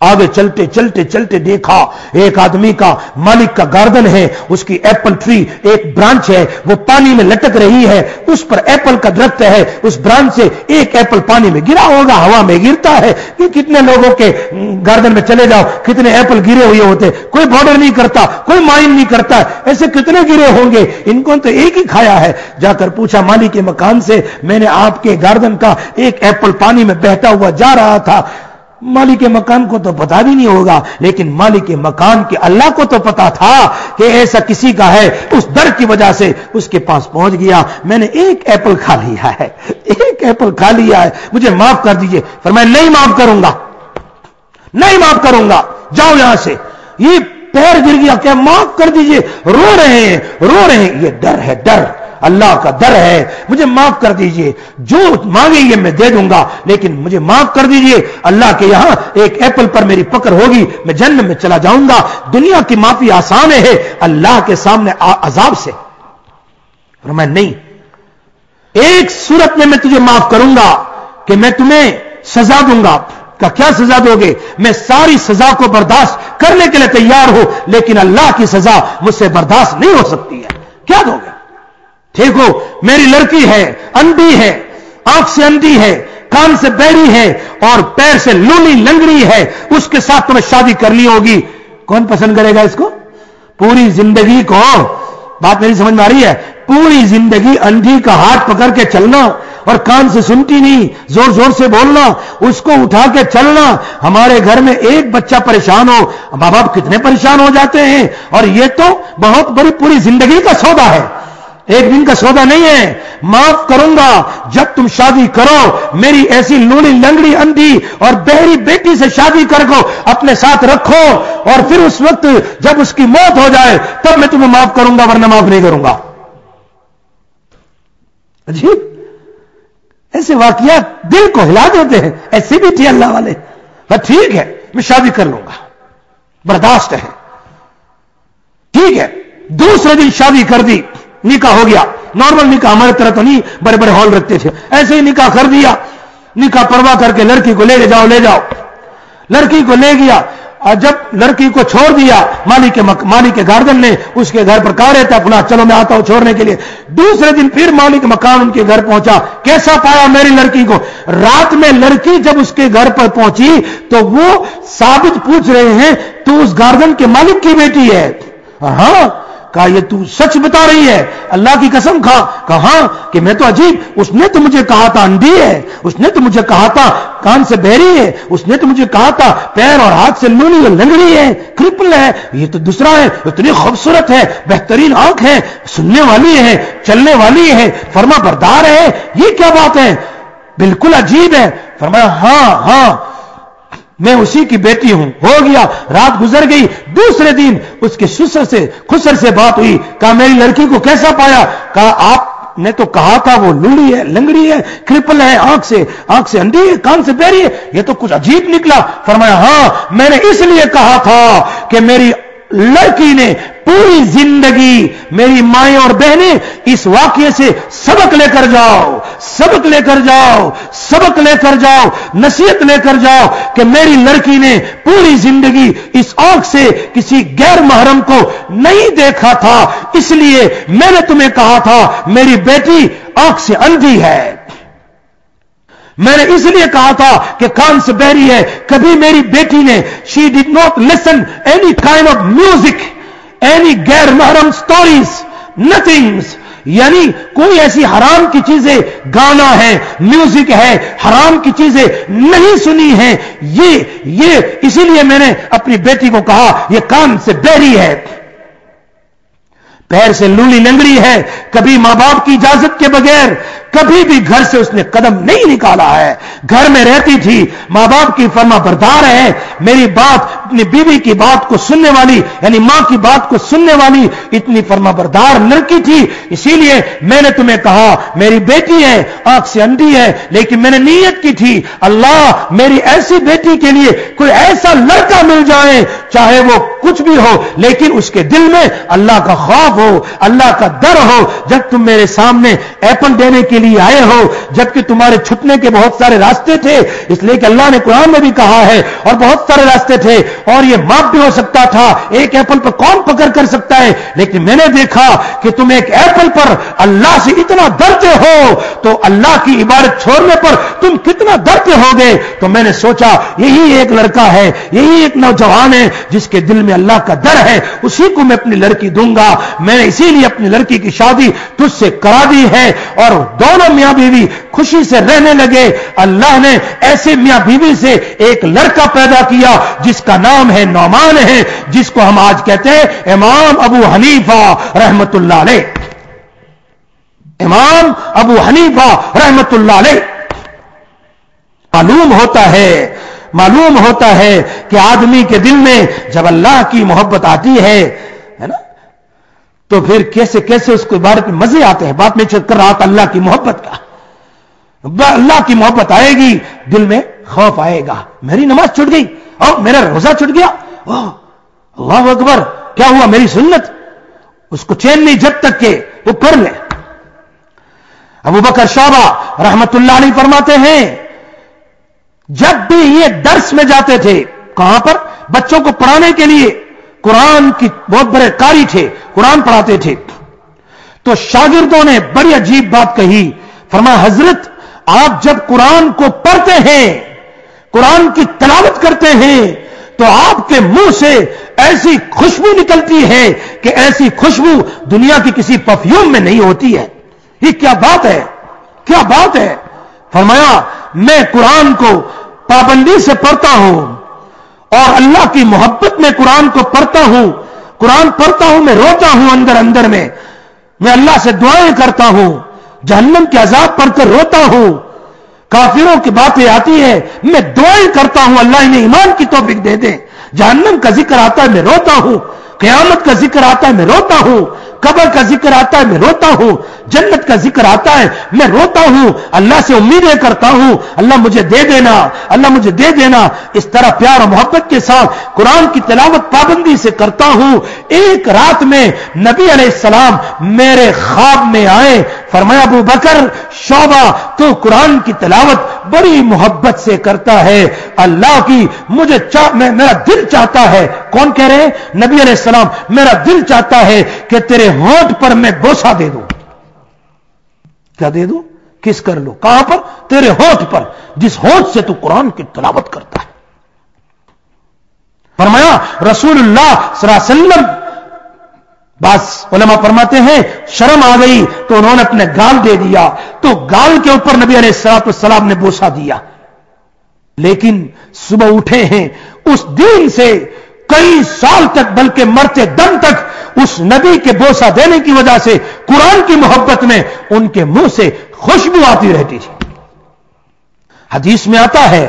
آگے چلتے چلتے چلتے دیکھا ایک آدمی کا مالک کا گاردن ہے، اس کی ایپل ٹری ایک برانچ ہے، وہ پانی میں لٹک رہی ہے، اس پر ایپل کا درخت ہے، اس برانچ سے ایک ایپل پانی میں گرا ہوگا، ہوا میں گرتا ہے کہ کتنے لوگوں کے گاردن میں چلے جاؤ کتنے ایپل گرے ہوئے ہوتے، کوئی بارڈر نہیں کرتا، کوئی مائن نہیں کرتا، ایسے کتنے گرے ہوں گے، ان کو تو ایک ہی کھایا ہے۔ جا کر پوچھا مالک کے مکان سے، میں نے آپ کے گاردن کا ایک ایپل پانی میں بہتا ہوا جا رہا تھا۔ مالک مکان کو تو پتا بھی نہیں ہوگا، لیکن مالک مکان کے اللہ کو تو پتا تھا کہ ایسا کسی کا ہے، اس در کی وجہ سے اس کے پاس پہنچ گیا، میں نے ایک ایپل کھا لیا ہے، ایک ایپل کھا لیا ہے، مجھے معاف کر دیجئے۔ فرمایا نہیں معاف کروں گا، نہیں معاف کروں گا، جاؤ یہاں سے۔ یہ پیر گر گیا، کہ معاف کر دیجئے، رو رہے ہیں رو رہے ہیں، یہ ڈر ہے، ڈر اللہ کا ڈر ہے، مجھے معاف کر دیجئے، جو مانگیں گے میں دے دوں گا، لیکن مجھے معاف کر دیجئے، اللہ کے یہاں ایک ایپل پر میری پکڑ ہوگی، میں جنت میں چلا جاؤں گا۔ دنیا کی معافی آسان ہے، اللہ کے سامنے عذاب سے۔ فرمایا نہیں، ایک صورت میں تجھے معاف کروں گا کہ میں تمہیں سزا دوں گا۔ کہ کیا سزا دو گے؟ میں ساری سزا کو برداشت کرنے کے لیے تیار ہوں، لیکن اللہ کی سزا مجھ سے برداشت نہیں ہو سکتی ہے۔ کیا دو گے؟ ٹھیک ہو، میری لڑکی ہے، اندھی ہے، آنکھ سے اندھی ہے، کان سے بہری ہے اور پیر سے لولی لنگڑی ہے، اس کے ساتھ تمہیں شادی کرنی ہوگی۔ کون پسند کرے گا اس کو؟ پوری زندگی کو، بات میری سمجھ میں آ رہی ہے، پوری زندگی اندھی کا ہاتھ پکڑ کے چلنا اور کان سے سنتی نہیں، زور زور سے بولنا، اس کو اٹھا کے چلنا۔ ہمارے گھر میں ایک بچہ پریشان ہو، ماں باپ کتنے پریشان ہو جاتے ہیں، اور یہ تو بہت بڑی پوری زندگی کا سودا ہے، ایک دن کا سودا نہیں ہے۔ معاف کروں گا جب تم شادی کرو، میری ایسی لولی لنگڑی اندھی اور بہری بیٹی سے شادی کر کو اپنے ساتھ رکھو، اور پھر اس وقت جب اس کی موت ہو جائے تب میں تمہیں معاف کروں گا، ورنہ معاف نہیں کروں گا۔ عجیب، ایسے واقعات دل کو ہلا دیتے ہیں۔ ایسے بھی تھے اللہ والے، ٹھیک ہے میں شادی کر لوں گا، برداشت ہے، ٹھیک ہے۔ دوسرے دن شادی کر دی، نکاح ہو گیا، نارمل نکاح، ہمارے طرح تو نہیں بڑے بڑے ہال رکھتے تھے، ایسے ہی نکاح کر دیا۔ نکاح پروا کر کے لڑکی کو لے جاؤ، لے جاؤ، لڑکی کو لے گیا، اور جب لڑکی کو چھوڑ دیا، مالک کے گاردن نے اس کے گھر پر کہا رہتا اپنا، چلو میں آتا ہوں چھوڑنے کے لیے۔ دوسرے دن پھر مالک مکان ان کے گھر پہنچا، کیسا پایا میری لڑکی کو؟ رات میں لڑکی جب اس کے گھر پر پہنچی تو وہ ثابت پوچھ رہے ہیں تو اس گاردن کے مالک کی بیٹی ہے؟ ہاں۔ کہا یہ تو سچ بتا رہی ہے؟ اللہ کی قسم کھا؟ کہا کہ میں تو عجیب، اس نے تو مجھے کہا تھا اندھی ہے، اس نے تو مجھے کہا تھا کان سے بہری ہے، اس نے تو مجھے کہا تھا پیر اور ہاتھ سے لولی اور لنگڑی ہے، کرپل ہے، یہ تو دوسرا ہے، اتنی خوبصورت ہے، بہترین آنکھ ہے، سننے والی ہے، چلنے والی ہے، فرما بردار ہے، یہ کیا بات ہے؟ بالکل عجیب ہے۔ فرمایا ہاں ہاں میں اسی کی بیٹی ہوں۔ ہو گیا، رات گزر گئی، دوسرے دن اس کے خسر سے بات ہوئی۔ کہا میری لڑکی کو کیسا پایا؟ کہا آپ نے تو کہا تھا وہ لولی ہے، لنگڑی ہے، کرپل ہے، آنکھ سے اندھی ہے، کان سے بہری ہے، یہ تو کچھ عجیب نکلا۔ فرمایا ہاں میں نے اس لیے کہا تھا کہ میری لڑکی نے پوری زندگی، میری مائیں اور بہنیں اس واقعے سے سبق لے کر جاؤ، سبق لے کر جاؤ، سبق لے کر جاؤ، نصیحت لے کر جاؤ کہ میری لڑکی نے پوری زندگی اس آنکھ سے کسی غیر محرم کو نہیں دیکھا تھا، اس لیے میں نے تمہیں کہا تھا میری بیٹی آنکھ سے اندھی ہے، میں نے اس لیے کہا تھا کہ کان سے بہری ہے۔ کبھی میری بیٹی نے she did not listen any kind of music, any غیر محرم stories, nothing، یعنی کوئی ایسی حرام کی چیزیں، گانا ہے، میوزک ہے، حرام کی چیزیں نہیں سنی ہیں، یہ اسی لیے میں نے اپنی بیٹی کو کہا یہ کان سے بہری ہے، پیر سے لولی لنگڑی ہے، کبھی ماں باپ کی اجازت کے بغیر کبھی بھی گھر سے اس نے قدم نہیں نکالا ہے، گھر میں رہتی تھی، ماں باپ کی فرما بردار ہے، میری بات अपनी बीवी की बात को सुनने वाली, यानी मां की बात को सुनने वाली इतनी फर्माबरदार लड़की थी। इसीलिए मैंने तुम्हें कहा मेरी बेटी है, आंख से अंधी है, लेकिन मैंने नीयत की थी अल्लाह मेरी ऐसी बेटी के लिए कोई ऐसा लड़का मिल जाए, चाहे वो कुछ भी हो, लेकिन उसके दिल में अल्लाह का खौफ हो, अल्लाह का डर हो। जब तुम मेरे सामने एप्पल देने के लिए आए हो, जबकि तुम्हारे छुटने के बहुत सारे रास्ते थे, इसलिए कि अल्लाह ने कुरान में भी कहा है, और बहुत सारे रास्ते थे, और ये माप भी हो सकता था, एक एप्पल पर कौन पकड़ कर सकता है, लेकिन मैंने देखा कि तुम एक एप्पल पर अल्लाह से इतना डरते हो, तो अल्लाह की इबादत छोड़ने पर तुम कितना डरते होगे। तो मैंने सोचा यही एक लड़का है, यही एक नौजवान है जिसके दिल में अल्लाह का डर है, उसी को मैं अपनी लड़की दूंगा। मैंने इसीलिए अपनी लड़की की शादी तुझसे करा दी है, और दोनों मियां बीवी खुशी से रहने लगे। अल्लाह ने ऐसे मियां बीवी से एक लड़का पैदा किया जिसका नाम है नौमान है, जिसको हम आज कहते हैं इमाम अबू हनीफा रहमतुल्लाह अलैह। इमाम अबू हनीफा रहमतुल्लाह अलैह। मालूम होता है कि आदमी के दिल में जब अल्लाह की मोहब्बत आती है ना, तो फिर कैसे कैसे उसको इबादत में मजे आते हैं। बात में कर रहा था अल्लाह की मोहब्बत का। अल्लाह की मोहब्बत आएगी, दिल में खौफ आएगा। मेरी नमाज छूट गई और मेरा रोजा छूट गया, अल्लाह अकबर, क्या हुआ मेरी सुन्नत, उसको चैन नहीं जब तक के वो कर ले। अबू बकर शोबा रहमतुल्लाह अलैह फरमाते हैं, जब भी ये दर्स में जाते थे, कहां पर, बच्चों को पढ़ाने के लिए, कुरान की बहुत बड़े कारी थे, कुरान पढ़ाते थे, तो शागिर्दों ने बड़ी अजीब बात कही। फरमाया हजरत आप जब कुरान को पढ़ते हैं, कुरान की तिलावत करते हैं, तो आपके मुंह से ऐसी खुशबू निकलती है कि ऐसी खुशबू दुनिया की किसी परफ्यूम में नहीं होती है। ये क्या बात है, क्या बात है। फरमाया मैं कुरान को पाबंदी से पढ़ता हूं और अल्लाह की मोहब्बत में कुरान को पढ़ता हूं, कुरान पढ़ता हूं, मैं रोता हूं अंदर अंदर में, मैं अल्लाह से दुआएं करता हूं, जहन्नम के अजाब पढ़कर रोता हूं, काफिरों की बातें आती है, मैं दुआएं करता हूं अल्लाह इन्हें ईमान की तौफीक दे दे। जहन्नम का जिक्र आता है मैं रोता हूं, क़यामत का जिक्र आता है मैं रोता हूं, कब्र का जिक्र आता है मैं रोता हूं, जन्नत का जिक्र आता है मैं रोता हूं, अल्लाह से उम्मीदें करता हूं अल्लाह मुझे दे देना, अल्लाह मुझे दे देना। इस तरह प्यार और मोहब्बत के साथ कुरान की तिलावत पाबंदी से करता हूं। एक रात में नबी अलैहिस्सलाम मेरे ख्वाब में आए, फरमाया अबू बकर शोबा तू कुरान की तिलावत बड़ी मोहब्बत से करता है, अल्लाह की मुझे मेरा दिल चाहता है। कौन कह रहे हैं? नबी अलैहिस्सलाम, मेरा दिल चाहता है कि तेरे होंठ पर मैं बोसा दे दूं। क्या दे दूं? किस कर लो। कहां पर? तेरे होंठ पर, जिस होंठ से तू कुरान की तिलावत करता है। फरमाया रसूलुल्लाह सल्लल्लाहु अलैहि वसल्लम, बस उलमा फरमाते हैं शर्म आ गई तो उन्होंने अपने गाल दे दिया, तो गाल के ऊपर नबी अलैहिस्सलाम ने बोसा दिया। लेकिन सुबह उठे हैं, उस दिन से कई साल तक, बल्कि मरते दम तक उस नबी के बोसा देने की वजह से कुरान की मोहब्बत में उनके मुंह से खुशबू आती रहती थी। हदीस में आता है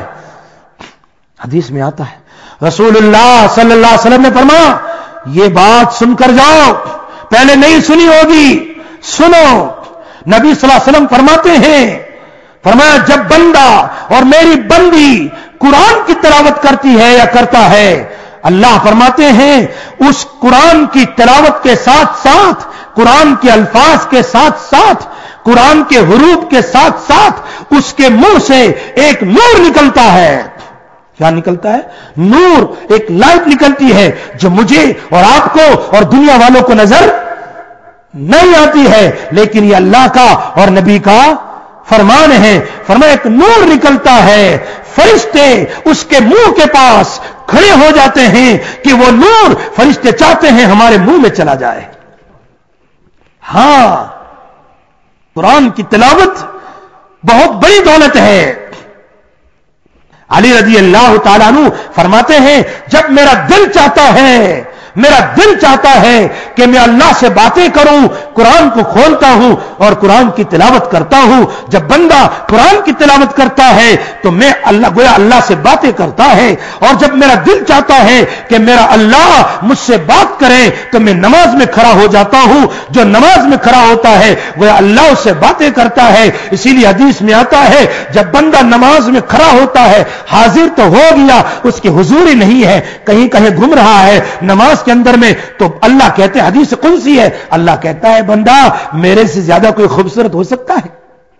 रसूलुल्लाह सल्लल्लाहु अलैहि वसल्लम ने फरमाया ये बात सुनकर जाओ, पहले नहीं सुनी होगी, सुनो। नबी सल्लल्लाहु अलैहि वसल्लम फरमाते हैं, फरमाया जब बंदा और मेरी बंदी कुरान की तिलावत करती है या करता है, अल्लाह फरमाते हैं उस कुरान की तिलावत के साथ साथ, कुरान के अल्फाज के साथ साथ, कुरान के हुरूफ के साथ साथ उसके मुंह से एक नूर निकलता है। क्या निकलता है? नूर, एक लाइट निकलती है जो मुझे और आपको और दुनिया वालों को नजर नहीं आती है, लेकिन ये अल्लाह का और नबी का फरमान है। फरमाया एक नूर निकलता है, फरिश्ते उसके मुंह के पास खड़े हो जाते हैं कि वो नूर, फरिश्ते चाहते हैं हमारे मुंह में चला जाए। हां, कुरान की तिलावत बहुत बड़ी दौलत है। अली रज़ी अल्लाह तआला अन्हु फरमाते हैं जब मेरा दिल चाहता है میرا دل چاہتا ہے کہ میں اللہ سے باتیں کروں، قرآن کو کھولتا ہوں اور قرآن کی تلاوت کرتا ہوں۔ جب بندہ قرآن کی تلاوت کرتا ہے تو میں گویا اللہ سے باتیں کرتا ہے، اور جب میرا دل چاہتا ہے کہ میرا اللہ مجھ سے بات کرے تو میں نماز میں کھڑا ہو جاتا ہوں۔ جو نماز میں کھڑا ہوتا ہے گویا اللہ اس سے باتیں کرتا ہے۔ اسی لیے حدیث میں آتا ہے جب بندہ نماز میں کھڑا ہوتا ہے حاضر تو ہو گیا، اس کی حضوری نہیں ہے، کہیں کہیں گھوم رہا ہے نماز کے اندر میں، تو اللہ کہتے ہیں، حدیث قدسی ہے، اللہ کہتا ہے بندہ میرے سے زیادہ کوئی خوبصورت ہو سکتا ہے؟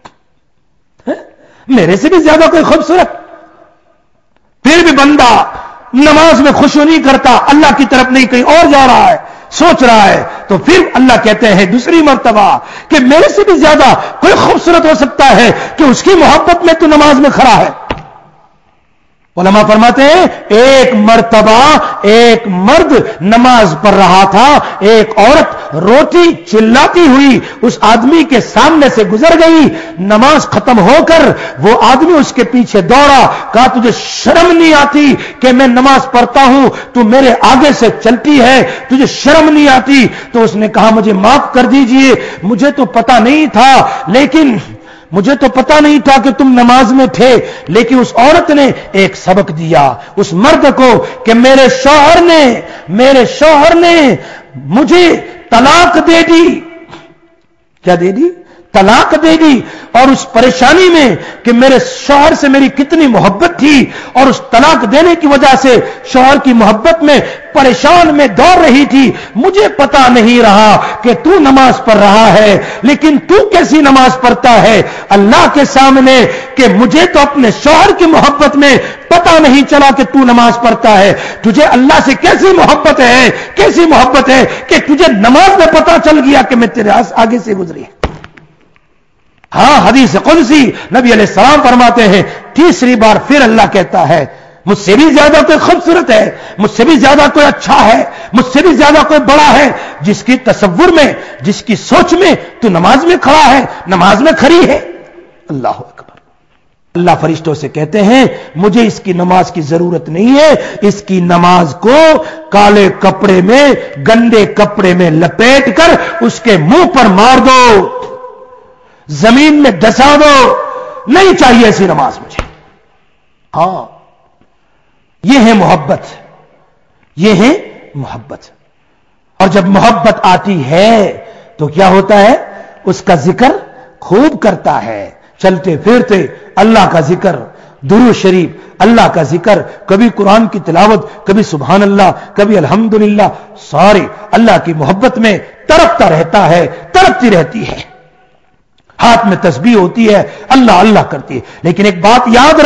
میرے سے بھی زیادہ کوئی خوبصورت؟ پھر بھی بندہ نماز میں خشوع نہیں کرتا، اللہ کی طرف نہیں کہیں اور جا رہا ہے، سوچ رہا ہے، تو پھر اللہ کہتے ہیں دوسری مرتبہ کہ میرے سے بھی زیادہ کوئی خوبصورت ہو سکتا ہے کہ اس کی محبت میں تو نماز میں کھڑا ہے۔ علماء فرماتے ہیں ایک مرتبہ ایک مرد نماز پڑھ رہا تھا، ایک عورت روتی چلاتی ہوئی اس آدمی کے سامنے سے گزر گئی، نماز ختم ہو کر وہ آدمی اس کے پیچھے دوڑا، کہا تجھے شرم نہیں آتی کہ میں نماز پڑھتا ہوں تو میرے آگے سے چلتی ہے، تجھے شرم نہیں آتی؟ تو اس نے کہا مجھے معاف کر دیجئے، مجھے تو پتہ نہیں تھا، مجھے تو پتا نہیں تھا کہ تم نماز میں تھے۔ لیکن اس عورت نے ایک سبق دیا اس مرد کو کہ میرے شوہر نے مجھے طلاق دے دی۔ کیا دے دی؟ طلاق دے دی۔ اور اس پریشانی میں کہ میرے شوہر سے میری کتنی محبت تھی، اور اس طلاق دینے کی وجہ سے شوہر کی محبت میں پریشان میں دوڑ رہی تھی، مجھے پتا نہیں رہا کہ تو نماز پڑھ رہا ہے، لیکن تو کیسی نماز پڑھتا ہے اللہ کے سامنے کہ مجھے تو اپنے شوہر کی محبت میں پتا نہیں چلا کہ تو نماز پڑھتا ہے، تجھے اللہ سے کیسی محبت ہے کہ تجھے نماز میں پتا چل گیا کہ میں تیرے آگے سے گزری۔ ہاں حدیث قدسی نبی علیہ السلام فرماتے ہیں تیسری بار پھر اللہ کہتا ہے مجھ سے بھی زیادہ کوئی خوبصورت ہے، مجھ سے بھی زیادہ کوئی اچھا ہے، مجھ سے بھی زیادہ کوئی بڑا ہے، جس کی تصور میں، جس کی سوچ میں تو نماز میں کھڑا ہے، نماز میں کھڑی ہے۔ اللہ اکبر۔ اللہ فرشتوں سے کہتے ہیں مجھے اس کی نماز کی ضرورت نہیں ہے، اس کی نماز کو کالے کپڑے میں، گندے کپڑے میں لپیٹ کر اس کے منہ پر مار دو، زمین میں دسا دو، نہیں چاہیے ایسی نماز مجھے۔ ہاں یہ ہے محبت، یہ ہے محبت۔ اور جب محبت آتی ہے تو کیا ہوتا ہے؟ اس کا ذکر خوب کرتا ہے، چلتے پھرتے اللہ کا ذکر، درود شریف، اللہ کا ذکر، کبھی قرآن کی تلاوت، کبھی سبحان اللہ، کبھی الحمدللہ، سارے اللہ کی محبت میں تڑپتا رہتا ہے، تڑپتی رہتی ہے، ہاتھ میں تسبیح ہوتی ہے، اللہ اللہ کرتی ہے۔ لیکن ایک بات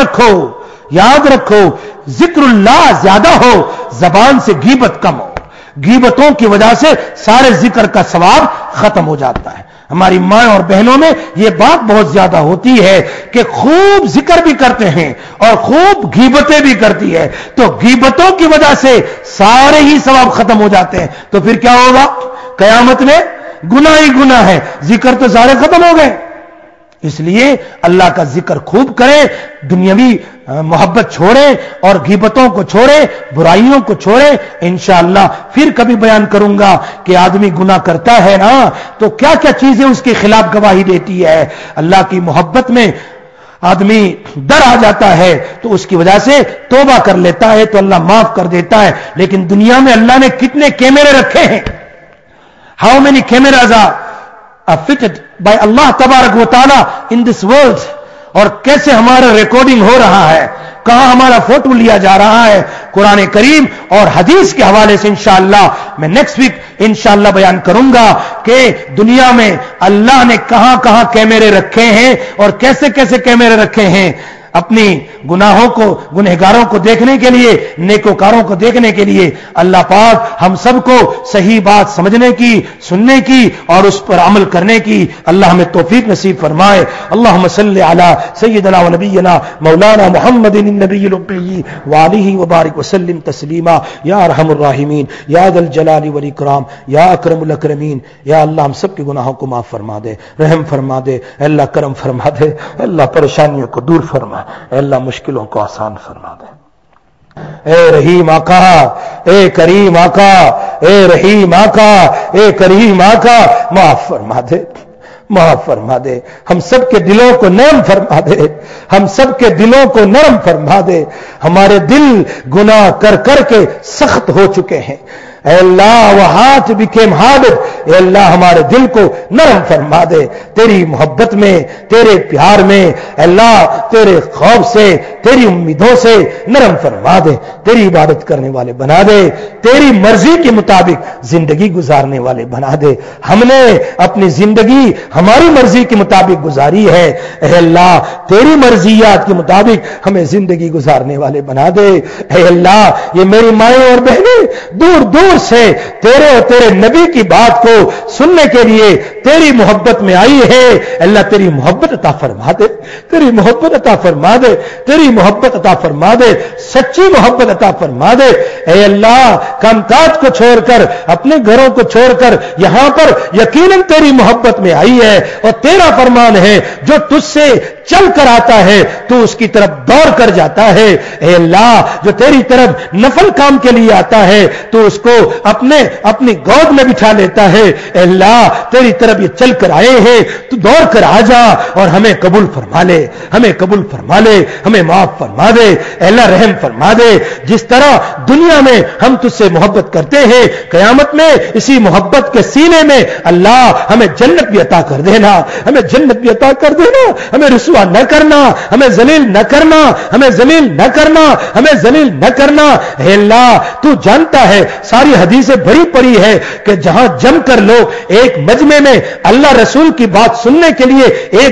یاد رکھو، ذکر اللہ زیادہ ہو، زبان سے غیبت کم ہو، غیبتوں کی وجہ سے سارے ذکر کا ثواب ختم ہو جاتا ہے۔ ہماری ماں اور بہنوں میں یہ بات بہت زیادہ ہوتی ہے کہ خوب ذکر بھی کرتے ہیں اور خوب غیبتیں بھی کرتی ہے، تو غیبتوں کی وجہ سے سارے ہی ثواب ختم ہو جاتے ہیں، تو پھر کیا ہوگا؟ قیامت میں گناہ ہی گناہ ہے، ذکر تو سارے ختم ہو گئے۔ اس لیے اللہ کا ذکر خوب کریں، دنیاوی محبت چھوڑیں اور غیبتوں کو چھوڑیں، برائیوں کو چھوڑیں۔ انشاءاللہ پھر کبھی بیان کروں گا کہ آدمی گناہ کرتا ہے نا تو کیا کیا چیزیں اس کے خلاف گواہی دیتی ہے۔ اللہ کی محبت میں آدمی ڈر آ جاتا ہے تو اس کی وجہ سے توبہ کر لیتا ہے تو اللہ معاف کر دیتا ہے۔ لیکن دنیا میں اللہ نے کتنے کیمرے رکھے ہیں، how many cameras are fitted by Allah تبارک و تعالی in this world، اور کیسے ہمارا ریکارڈنگ ہو رہا ہے، کہاں ہمارا فوٹو لیا جا رہا ہے۔ قرآن کریم اور حدیث کے حوالے سے انشاءاللہ میں نیکسٹ ویک انشاءاللہ بیان کروں گا کہ دنیا میں اللہ نے کہاں کہاں کیمرے رکھے ہیں اور کیسے کیسے کیمرے رکھے ہیں، اپنی گناہوں کو، گنہگاروں کو دیکھنے کے لیے، نیکوکاروں کو دیکھنے کے لیے۔ اللہ پاک ہم سب کو صحیح بات سمجھنے کی، سننے کی اور اس پر عمل کرنے کی اللہ ہمیں توفیق نصیب فرمائے۔ اللہم صلی علی سیدنا و نبینا مولانا محمد النبی الامی وآلہ وبارک وسلم تسلیما یا ارحم الراحمین یا ذا الجلال والاکرام یا اکرم الاکرمین۔ یا اللہ ہم سب کے گناہوں کو معاف فرما دے، رحم فرما دے، اللہ کرم فرما دے، اللہ پریشانیوں کو دور فرما، اے اللہ مشکلوں کو آسان فرما دے۔ اے رحیم آقا، اے کریم آقا، اے رحیم آقا، اے کریم آقا، معاف فرما دے، معاف فرما دے، ہم سب کے دلوں کو نرم فرما دے، ہم سب کے دلوں کو نرم فرما دے۔ ہمارے دل گناہ کر کر کے سخت ہو چکے ہیں، اے اللہ وہ ہاتھ became hard، اے اللہ ہمارے دل کو نرم فرما دے، تیری محبت میں، تیرے پیار میں، اے اللہ تیرے خوف سے، تیری امیدوں سے نرم فرما دے، تیری عبادت کرنے والے بنا دے، تیری مرضی کے مطابق زندگی گزارنے والے بنا دے۔ ہم نے اپنی زندگی ہماری مرضی کے مطابق گزاری ہے، اے اللہ تیری مرضیات کے مطابق ہمیں زندگی گزارنے والے بنا دے۔ اے اللہ یہ میری مائیں اور بہنیں دور دور سے تیرے اور تیرے نبی کی بات کو سننے کے لیے تیری محبت میں آئی ہے، اللہ تیری محبت عطا فرما دے، تیری محبت عطا فرما دے، تیری محبت عطا فرما دے، سچی محبت عطا فرما دے۔ اے اللہ کام کاج کو چھوڑ کر، اپنے گھروں کو چھوڑ کر یہاں پر یقیناً تیری محبت میں آئی ہے، اور تیرا فرمان ہے جو تجھ سے چل کر آتا ہے تو اس کی طرف دوڑ کر جاتا ہے۔ اے اللہ جو تیری طرف نفل کام کے لیے آتا ہے تو اس کو اپنی گود میں بٹھا لیتا ہے۔ اے اللہ تیری طرف یہ چل کر آئے ہیں تو دوڑ کر آ جا اور ہمیں قبول فرما لے، ہمیں قبول فرما لے، ہمیں معاف فرما دے۔ اے اللہ رحم فرما دے، جس طرح دنیا میں ہم تجھ سے محبت کرتے ہیں قیامت میں اسی محبت کے سینے میں اللہ ہمیں جنت بھی عطا کر دینا، ہمیں جنت بھی عطا کر دینا، ہمیں رسوا نہ کرنا، ہمیں ذلیل نہ کرنا، ہمیں ذلیل نہ کرنا، ہمیں ذلیل نہ کرنا۔ اے اللہ تو جانتا ہے ساری حدیثیں بھری پڑی ہے کہ جہاں جم کر لوگ ایک مجمع میں اللہ رسول کی بات سننے کے لیے ایک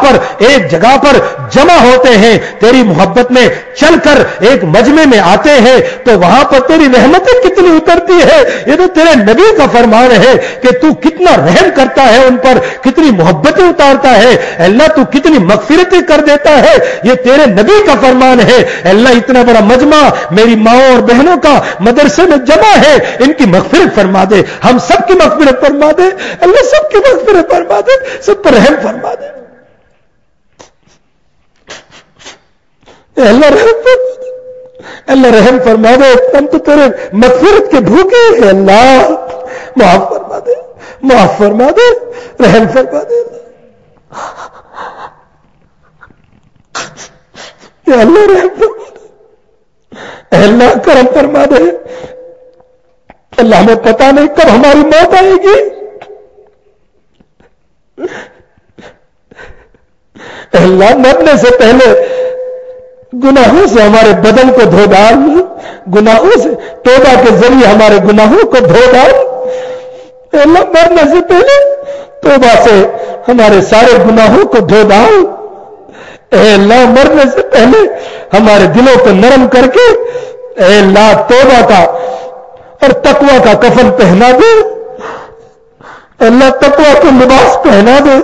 جگہ پر جمع ہوتے ہیں، تیری محبت میں چل کر ایک مجمع میں آتے ہیں تو وہاں پر تیری رحمتیں کتنی اترتی ہے۔ یہ تو تیرے نبی کا فرمان ہے کہ تو کتنا رحم کرتا ہے ان پر، کتنی محبتیں اتارتا ہے، اللہ تو کتنی مغفرتیں کر دیتا ہے، یہ تیرے نبی کا فرمان ہے۔ اللہ اتنا بڑا مجمع میری ماؤں اور بہنوں کا مدرسے میں جمع ہے، ان کی مغفرت فرما دے، ہم سب کی مغفرت فرما دے، اللہ سب کی مغفرت فرما دے، سب پر رحم فرما دے، اللہ رحم فرما دے، اللہ رحم فرما دے، ہم تو تیرے مغفرت کے بھوکے ہیں، اللہ معاف فرما دے، معاف فرما دے، رحم فرما دے، اللہ رحم فرما دے، اللہ کرم فرما دے۔ اللہ ہمیں پتہ نہیں کب ہماری موت آئے گی، اللہ مرنے سے پہلے گناہوں سے ہمارے بدن کو دھو ڈال، گناہوں سے توبہ کے ذریعے ہمارے گناہوں کو دھو ڈال، اللہ مرنے سے پہلے توبہ سے ہمارے سارے گناہوں کو دھو ڈال، اے اللہ مرنے سے پہلے ہمارے دلوں کو نرم کر کے اے اللہ توبہ کا اور تقوی کا کفن پہنا دے، اللہ تقوی کو لباس پہنا دے۔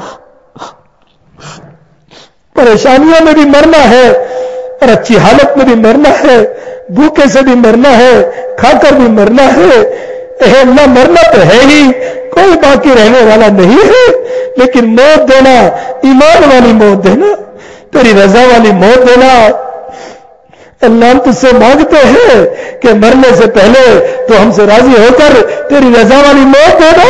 پریشانیوں میں بھی مرنا ہے اور اچھی حالت میں بھی مرنا ہے، بھوکے سے بھی مرنا ہے، کھا کر بھی مرنا ہے، اے اللہ مرنا تو ہے ہی، کوئی باقی رہنے والا نہیں ہے، لیکن موت دینا ایمان والی موت دینا، تیری رضا والی موت دینا۔ اللہ ہم تجھ سے مانگتے ہیں کہ مرنے سے پہلے تو ہم سے راضی ہو کر تیری رضا والی موت دینا۔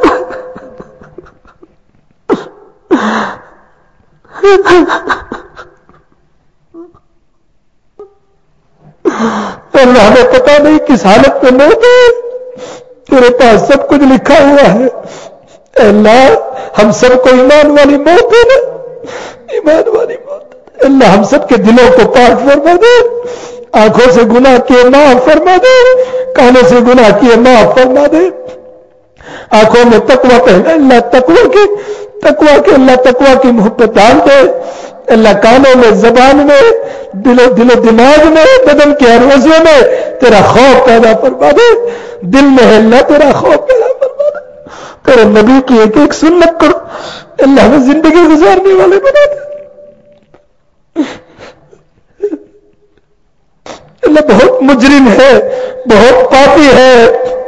اللہ ہمیں پتا نہیں کس حالت میں موت ہے، تیرے پاس سب کچھ لکھا ہوا ہے، اے اللہ ہم سب کو ایمان والی موت ہے نا، ایمان والی موت۔ اللہ ہم سب کے دلوں کو پاک فرما دے، آنکھوں سے گناہ کیے معاف فرما دے، کانوں سے گناہ کیے معاف فرما دے، آنکھوں میں تقوی پہنا، اللہ تقوی کی محبت ڈال دے، اللہ کانوں میں، زبان میں، دل و دماغ میں، بدن کے ہر عضو میں تیرا خوف پیدا فرما دے، دل میں ہے اللہ تیرا خوف پیدا فرما دے، تیرے نبی کی ایک ایک سنت کو اللہ ہمیں زندگی گزارنے والے بنا دے۔ اللہ بہت مجرم ہے، بہت پاپی ہے،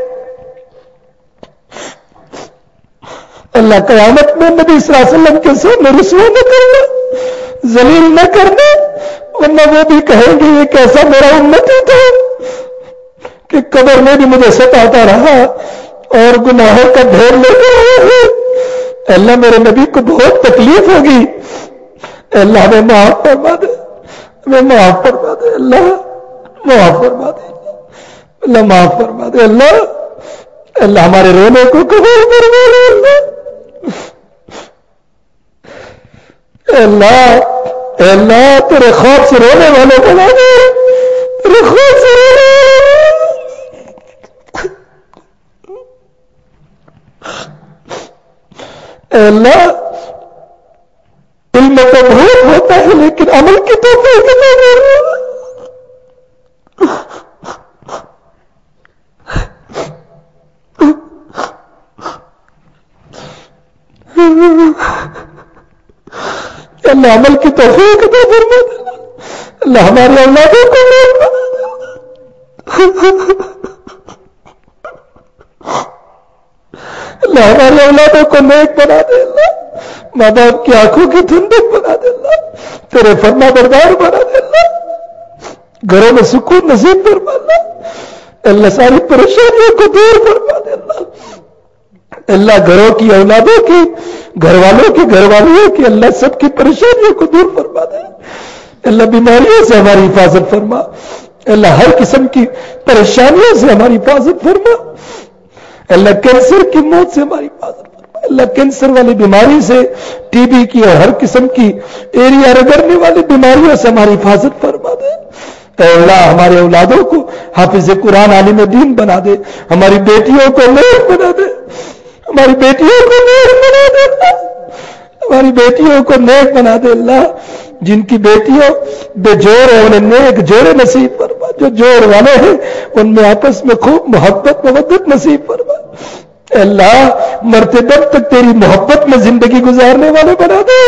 اللہ قیامت میں نبی صلی اللہ علیہ وسلم کے سامنے رسوا نہ کرنا، ذلیل نہ کرنا، ورنہ وہ بھی کہیں گے یہ کیسا میرا امتی تھا کہ قبر میں بھی مجھے ستاتا رہا اور گناہوں کا ڈھیر لے کر آیا ہے. اللہ میرے نبی کو بہت تکلیف ہوگی. اللہ ہمیں معاف فرما دے, ہمیں معاف فرما دے, اللہ معاف فرما دے, اللہ معاف فرما دے, اللہ ہمارے رونے کو قبول فرما دے. اللہ تیرے خوف سے رونے والے بنا دے, تیرے خوف سے رونے اللہ. علم تو بہت ہوتا ہے لیکن عمل کی توفیق نہیں ہے. اللہ عمل کی توفیق عطا فرما دے. اللہ ہماری اولادوں کو نیک بنا دے. اللہ ہماری اولادوں کو نیک بنا دے. اللہ ماں باپ کی آنکھوں کی ٹھنڈک بنا دے. اللہ تیرے فرما بردار بنا دے. اللہ گھروں میں سکون نصیب فرما دے. اللہ ساری پریشانیوں کو دور فرما دے. اللہ گھروں کی, اولادوں کی, گھر والوں کی, گھر والیوں کی, اللہ سب کی پریشانیوں کو دور فرما دے. اللہ بیماریوں سے ہماری حفاظت فرما. اللہ ہر قسم کی پریشانیوں سے ہماری حفاظت فرما. اللہ کینسر کی موت سے ہماری حفاظت فرما. اللہ کینسر والی بیماری سے, ٹی بی کی اور ہر قسم کی ایریا رگڑنے والی بیماریوں سے ہماری حفاظت فرما دے. اے اللہ ہمارے اولادوں کو حافظ قرآن عالم دین بنا دے. ہماری بیٹیوں کو نیک بنا دے. ہماری بیٹیوں کو نیک بنا دے. ہماری بیٹیوں کو نیک بنا دے. اللہ جن کی بیٹیوں بے جوڑ ہیں انہیں نیک جوڑے نصیب فرما. جو جوڑ والے ہیں ان میں آپس میں خوب محبت مودت نصیب فرما. اللہ مرتے دم تک تیری محبت میں زندگی گزارنے والے بنا دے.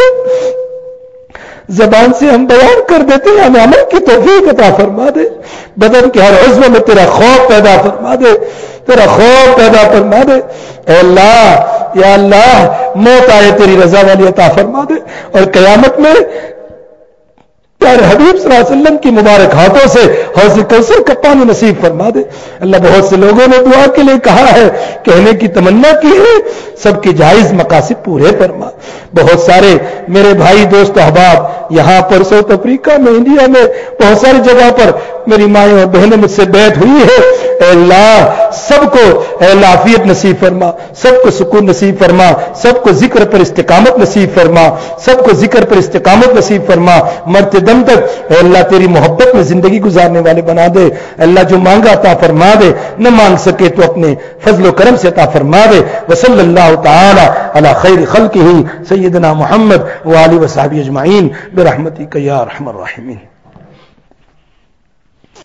زبان سے ہم بیان کر دیتے ہیں, ہمیں عمل کی توفیق عطا فرما دے. بدن کے ہر عضو میں تیرا خوف پیدا فرما دے, تیرا خوف پیدا فرما دے. اے اللہ یا اللہ موت آئے تیری رضا والی عطا فرما دے, اور قیامت میں پیارے حبیب صلی اللہ علیہ وسلم کی مبارک ہاتھوں سے حوض کوثر کا پانی نصیب فرما دے. اللہ بہت سے لوگوں نے دعا کے لیے کہا ہے, کہنے کی تمنا کی ہے, سب کی جائز مقاصد پورے فرما. بہت سارے میرے بھائی دوست احباب یہاں پر ساؤتھ افریقہ میں, انڈیا میں, بہت ساری جگہ پر میری مائیں اور بہنیں مجھ سے بیٹھ ہوئی ہے. اے اللہ سب کو اے اللہ عافیت نصیب فرما, سب کو سکون نصیب فرما, سب کو ذکر پر استقامت نصیب فرما, سب کو ذکر پر استقامت نصیب فرما. مرتے دم تک اے اللہ تیری محبت میں زندگی گزارنے والے بنا دے. اللہ جو مانگا عطا فرما دے, نہ مانگ سکے تو اپنے فضل و کرم سے عطا فرما دے. وصلی اللہ تعالی علی خیر خلقہ سیدنا محمد وآلہ وصحبہ اجمعین برحمتک یا ارحم الراحمین.